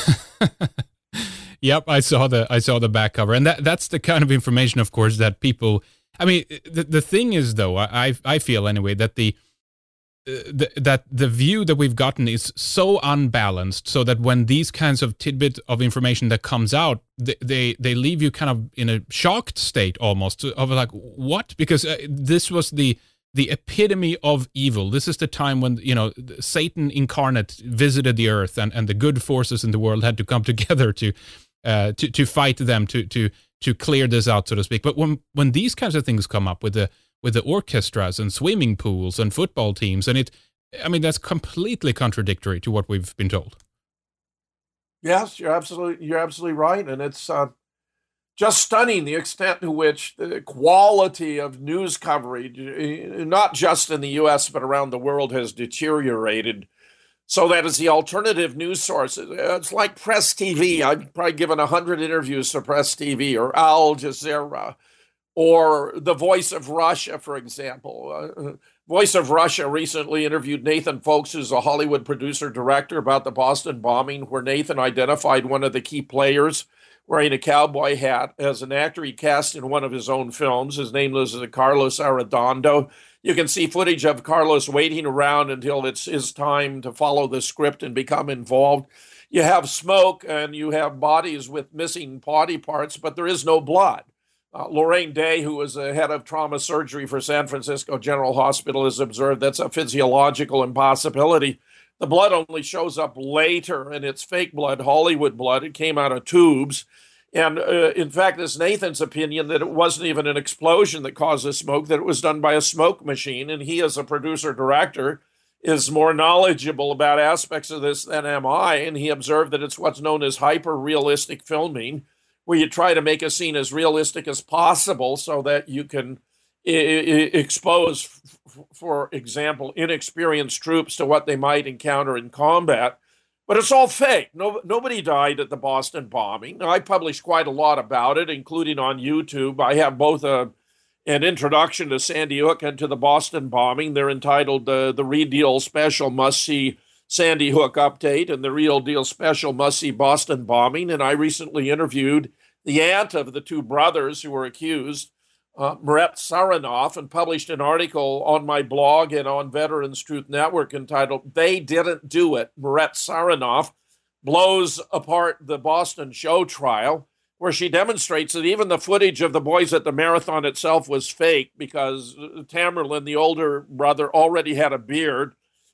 Yep, I saw the I saw the back cover, and that that's the kind of information, of course, that people. I mean, the the thing is, though, I I feel anyway that the, uh, the that the view that we've gotten is so unbalanced, so that when these kinds of tidbit of information that comes out, they they, they leave you kind of in a shocked state almost of like, what? Because uh, this was the. the epitome of evil. This is the time when, you know, Satan incarnate visited the earth, and, and the good forces in the world had to come together to uh, to to fight them, to to to clear this out, so to speak. But when when these kinds of things come up with the with the orchestras and swimming pools and football teams, and it, I mean, that's completely contradictory to what we've been told. Yes, you're absolutely you're absolutely right, and it's uh, just stunning the extent to which the quality of news coverage, not just in the U S but around the world, has deteriorated. So that as the alternative news sources, it's like Press T V. I've probably given a hundred interviews to Press T V or Al Jazeera or the Voice of Russia, for example. Uh, Voice of Russia recently interviewed Nathan Folks, who's a Hollywood producer director, about the Boston bombing, where Nathan identified one of the key players wearing a cowboy hat as an actor he cast in one of his own films. His name was Carlos Arredondo. You can see footage of Carlos waiting around until it's his time to follow the script and become involved. You have smoke and you have bodies with missing body parts, but there is no blood. Uh, Lorraine Day, who was the head of trauma surgery for San Francisco General Hospital, has observed that's a physiological impossibility. The blood only shows up later, and it's fake blood, Hollywood blood. It came out of tubes. And uh, in fact, it's Nathan's opinion that it wasn't even an explosion that caused the smoke, that it was done by a smoke machine. And he, as a producer-director, is more knowledgeable about aspects of this than am I. And he observed that it's what's known as hyper-realistic filming, where you try to make a scene as realistic as possible so that you can I- I- expose, f- for example, inexperienced troops to what they might encounter in combat. But it's all fake. No, nobody died at the Boston bombing. Now, I published quite a lot about it, including on YouTube. I have both a, an introduction to Sandy Hook and to the Boston bombing. They're entitled uh, The Real Deal Special Must-See Sandy Hook Update and The Real Deal Special Must-See Boston Bombing. And I recently interviewed the aunt of the two brothers who were accused, Uh, Maret Saranoff, and published an article on my blog and on Veterans Truth Network entitled "They Didn't Do It." Maret Saranoff blows apart the Boston show trial, where she demonstrates that even the footage of the boys at the marathon itself was fake because Tamerlan, the older brother, already had a beard,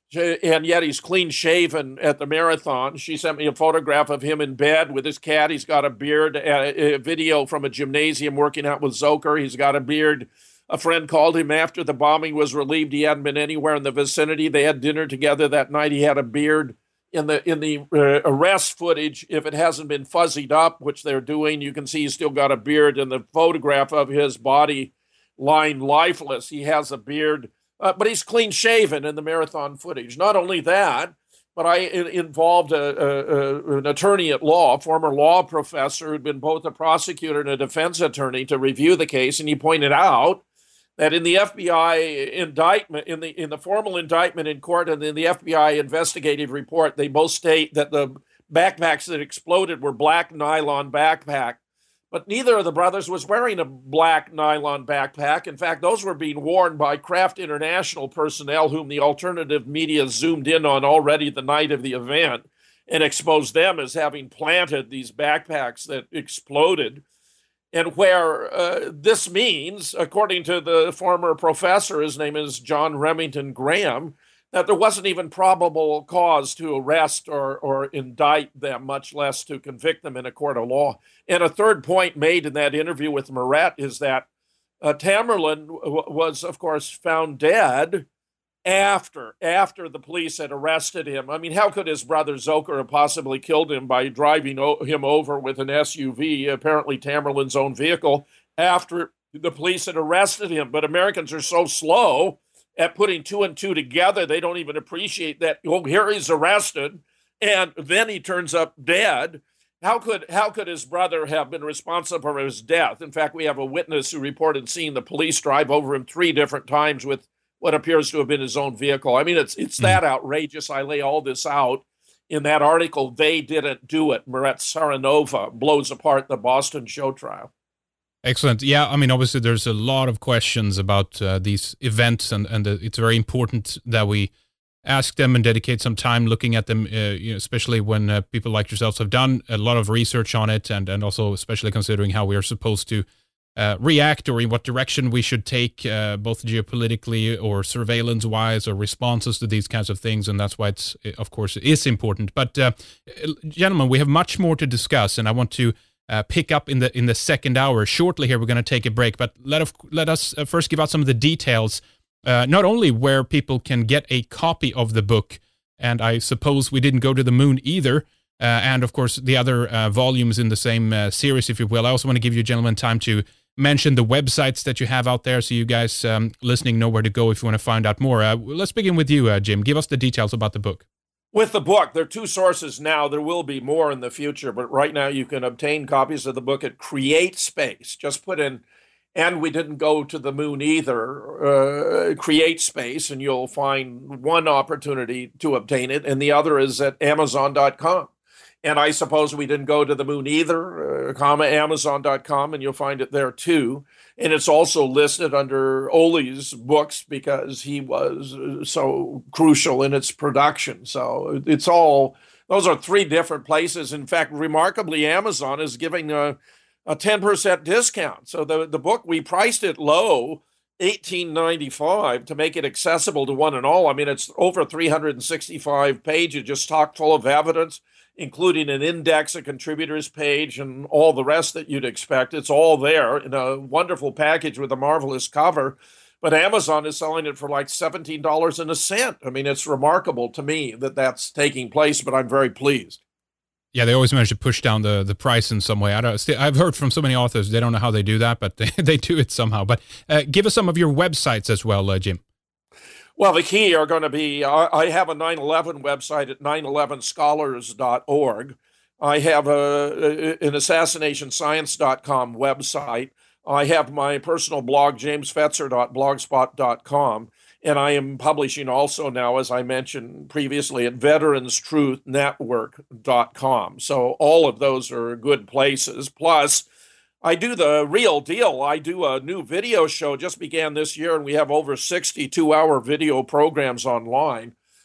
and yet he's clean shaven at the marathon. She sent me a photograph of him in bed with his cat. He's got a beard, a, a video from a gymnasium working out with Zoker. He's got a beard. A friend called him after the bombing was relieved. He hadn't been anywhere in the vicinity. They had dinner together that night. He had a beard. In the in the uh, arrest footage, if it hasn't been fuzzied up, which they're doing, you can see he's still got a beard. In the photograph of his body lying lifeless, he has a beard, uh, but he's clean shaven in the marathon footage. Not only that, but I in, involved a, a, a, an attorney at law, a former law professor who'd been both a prosecutor and a defense attorney, to review the case, and he pointed out that in the F B I indictment, in the in the formal indictment in court, and in the F B I investigative report, they both state that the backpacks that exploded were black nylon backpack. But neither of the brothers was wearing a black nylon backpack. In fact, those were being worn by Kraft International personnel, whom the alternative media zoomed in on already the night of the event and exposed them as having planted these backpacks that exploded. And where uh, this means, according to the former professor, his name is John Remington Graham, that there wasn't even probable cause to arrest or, or indict them, much less to convict them in a court of law. And a third point made in that interview with Moret is that uh, Tamerlan w- was, of course, found dead after after the police had arrested him. I mean, how could his brother Zoker have possibly killed him by driving o- him over with an S U V, apparently Tamerlan's own vehicle, after the police had arrested him? But Americans are so slow at putting two and two together, they don't even appreciate that. Oh, here he's arrested, and then he turns up dead. How could how could his brother have been responsible for his death? In fact, we have a witness who reported seeing the police drive over him three different times with what appears to have been his own vehicle. I mean, it's it's that outrageous. I lay all this out in that article. They didn't do it. Moret Saranova blows apart the Boston show trial. Excellent. Yeah, I mean, obviously there's a lot of questions about uh, these events, and, and uh, it's very important that we ask them and dedicate some time looking at them, uh, you know, especially when uh, people like yourselves have done a lot of research on it, and, and also especially considering how we are supposed to Uh, react, or in what direction we should take, uh, both geopolitically or surveillance-wise, or responses to these kinds of things, and that's why it's, of course, it is important. But, uh, gentlemen, we have much more to discuss, and I want to uh, pick up in the in the second hour. Shortly here, we're going to take a break, but let, of, let us uh, first give out some of the details, uh, not only where people can get a copy of the book, and I suppose we didn't go to the moon either, uh, and, of course, the other uh, volumes in the same uh, series, if you will. I also want to give you gentlemen time to mention the websites that you have out there, so you guys um, listening know where to go if you want to find out more. Uh, let's begin with you, uh, Jim. Give us the details about the book. With the book, there are two sources now. There will be more in the future, but right now you can obtain copies of the book at CreateSpace. Just put in, and we didn't go to the moon either, uh, CreateSpace, and you'll find one opportunity to obtain it, and the other is at Amazon dot com. And I suppose we didn't go to the moon either, uh, comma, Amazon dot com, and you'll find it there too. And it's also listed under Ole's books because he was so crucial in its production. So it's all, those are three different places. In fact, remarkably, Amazon is giving a, a ten percent discount. So the, the book, we priced it low, eighteen ninety-five, to make it accessible to one and all. I mean, it's over three hundred sixty-five pages, just chock full of evidence, including an index, a contributors page, and all the rest that you'd expect. It's all there in a wonderful package with a marvelous cover. But Amazon is selling it for like seventeen dollars and a cent. I mean, it's remarkable to me that that's taking place, but I'm very pleased. Yeah, they always manage to push down the, the price in some way. I don't, I've heard from so many authors, they don't know how they do that, but they, they do it somehow. But uh, give us some of your websites as well, uh, Jim. Well, the key are going to be, I have a nine eleven website at nine eleven scholars dot org. I have a, an assassination science dot com website. I have my personal blog, james fetzer dot blogspot dot com. And I am publishing also now, as I mentioned previously, at veterans truth network dot com. So all of those are good places. Plus, I do the real deal. I do a new video show, just began this year, and we have over sixty two-hour video programs online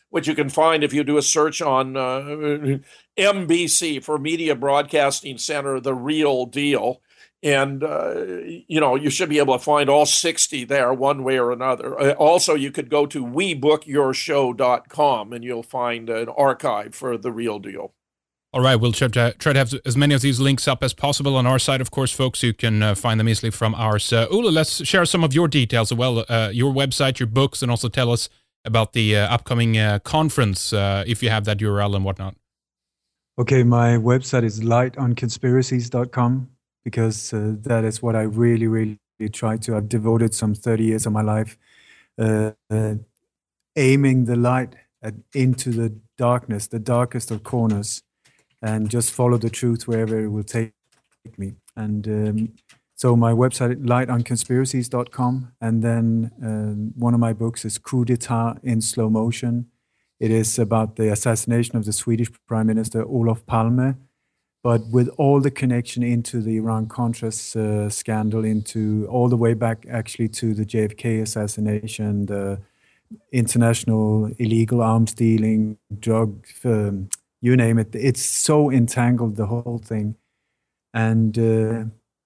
which you can find if you do a search on uh, M B C for Media Broadcasting Center, The Real Deal. And, uh, you know, you should be able to find all sixty there one way or another. Uh, also, you could go to we book your show dot com and you'll find an archive for The Real Deal. All right, we'll try to, try to have as many of these links up as possible on our side, of course, folks. You can uh, find them easily from ours. Uh, Ola, let's share some of your details as well, uh, your website, your books, and also tell us about the uh, upcoming uh, conference, uh, if you have that U R L and whatnot. Okay, my website is light on conspiracies dot com. Because uh, that is what I really, really try to. I've devoted some thirty years of my life uh, uh, aiming the light at, into the darkness, the darkest of corners, and just follow the truth wherever it will take me. And um, so my website, light on conspiracies dot com, and then um, one of my books is Coup d'etat in Slow Motion. It is about the assassination of the Swedish Prime Minister Olof Palme, but with all the connection into the Iran-Contras uh, scandal, into all the way back actually to the J F K assassination, the international illegal arms dealing, drug, um, you name it. It's so entangled, the whole thing. And, uh,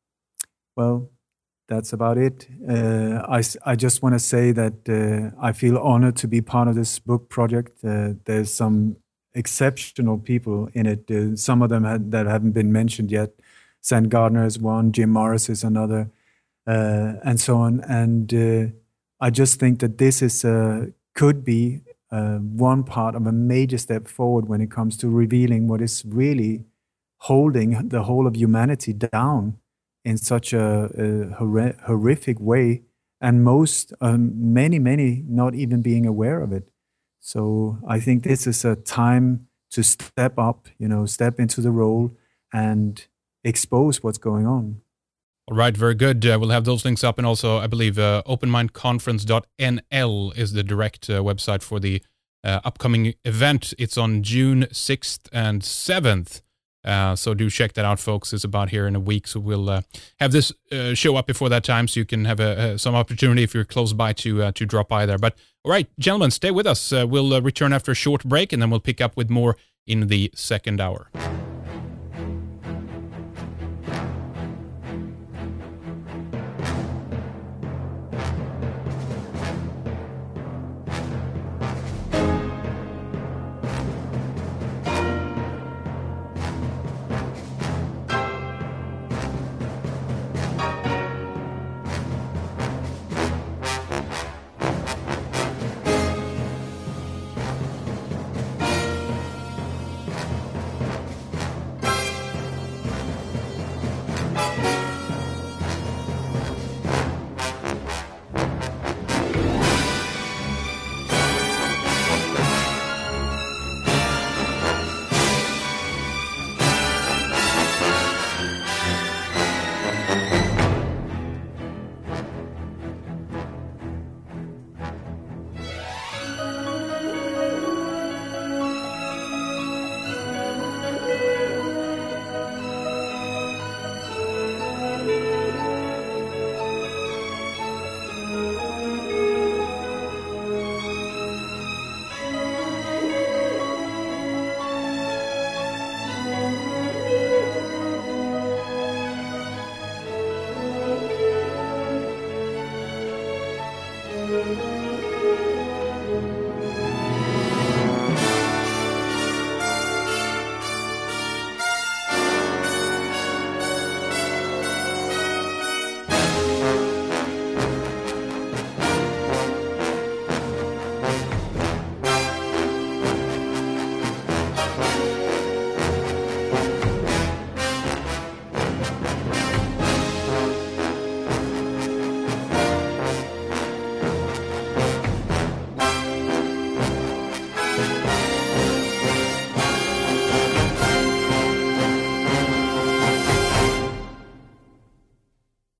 well, that's about it. Uh, I, I just want to say that uh, I feel honored to be part of this book project. Uh, there's some exceptional people in it. Uh, some of them had, that haven't been mentioned yet. Sam Gardner is one, Jim Morris is another, uh, and so on. And uh, I just think that this is uh, could be uh, one part of a major step forward when it comes to revealing what is really holding the whole of humanity down in such a, a hor- horrific way, and most, um, many, many not even being aware of it. So I think this is a time to step up, you know, step into the role and expose what's going on. All right, very good. Uh, we'll have those links up, and also I believe uh, open mind conference dot N L is the direct uh, website for the uh, upcoming event. It's on June sixth and seventh. Uh, so do check that out, folks. It's about here in a week, so we'll uh, have this uh, show up before that time, so you can have a, uh, some opportunity if you're close by to uh, to drop by there. But all right, gentlemen, stay with us. Uh, we'll uh, return after a short break, and then we'll pick up with more in the second hour.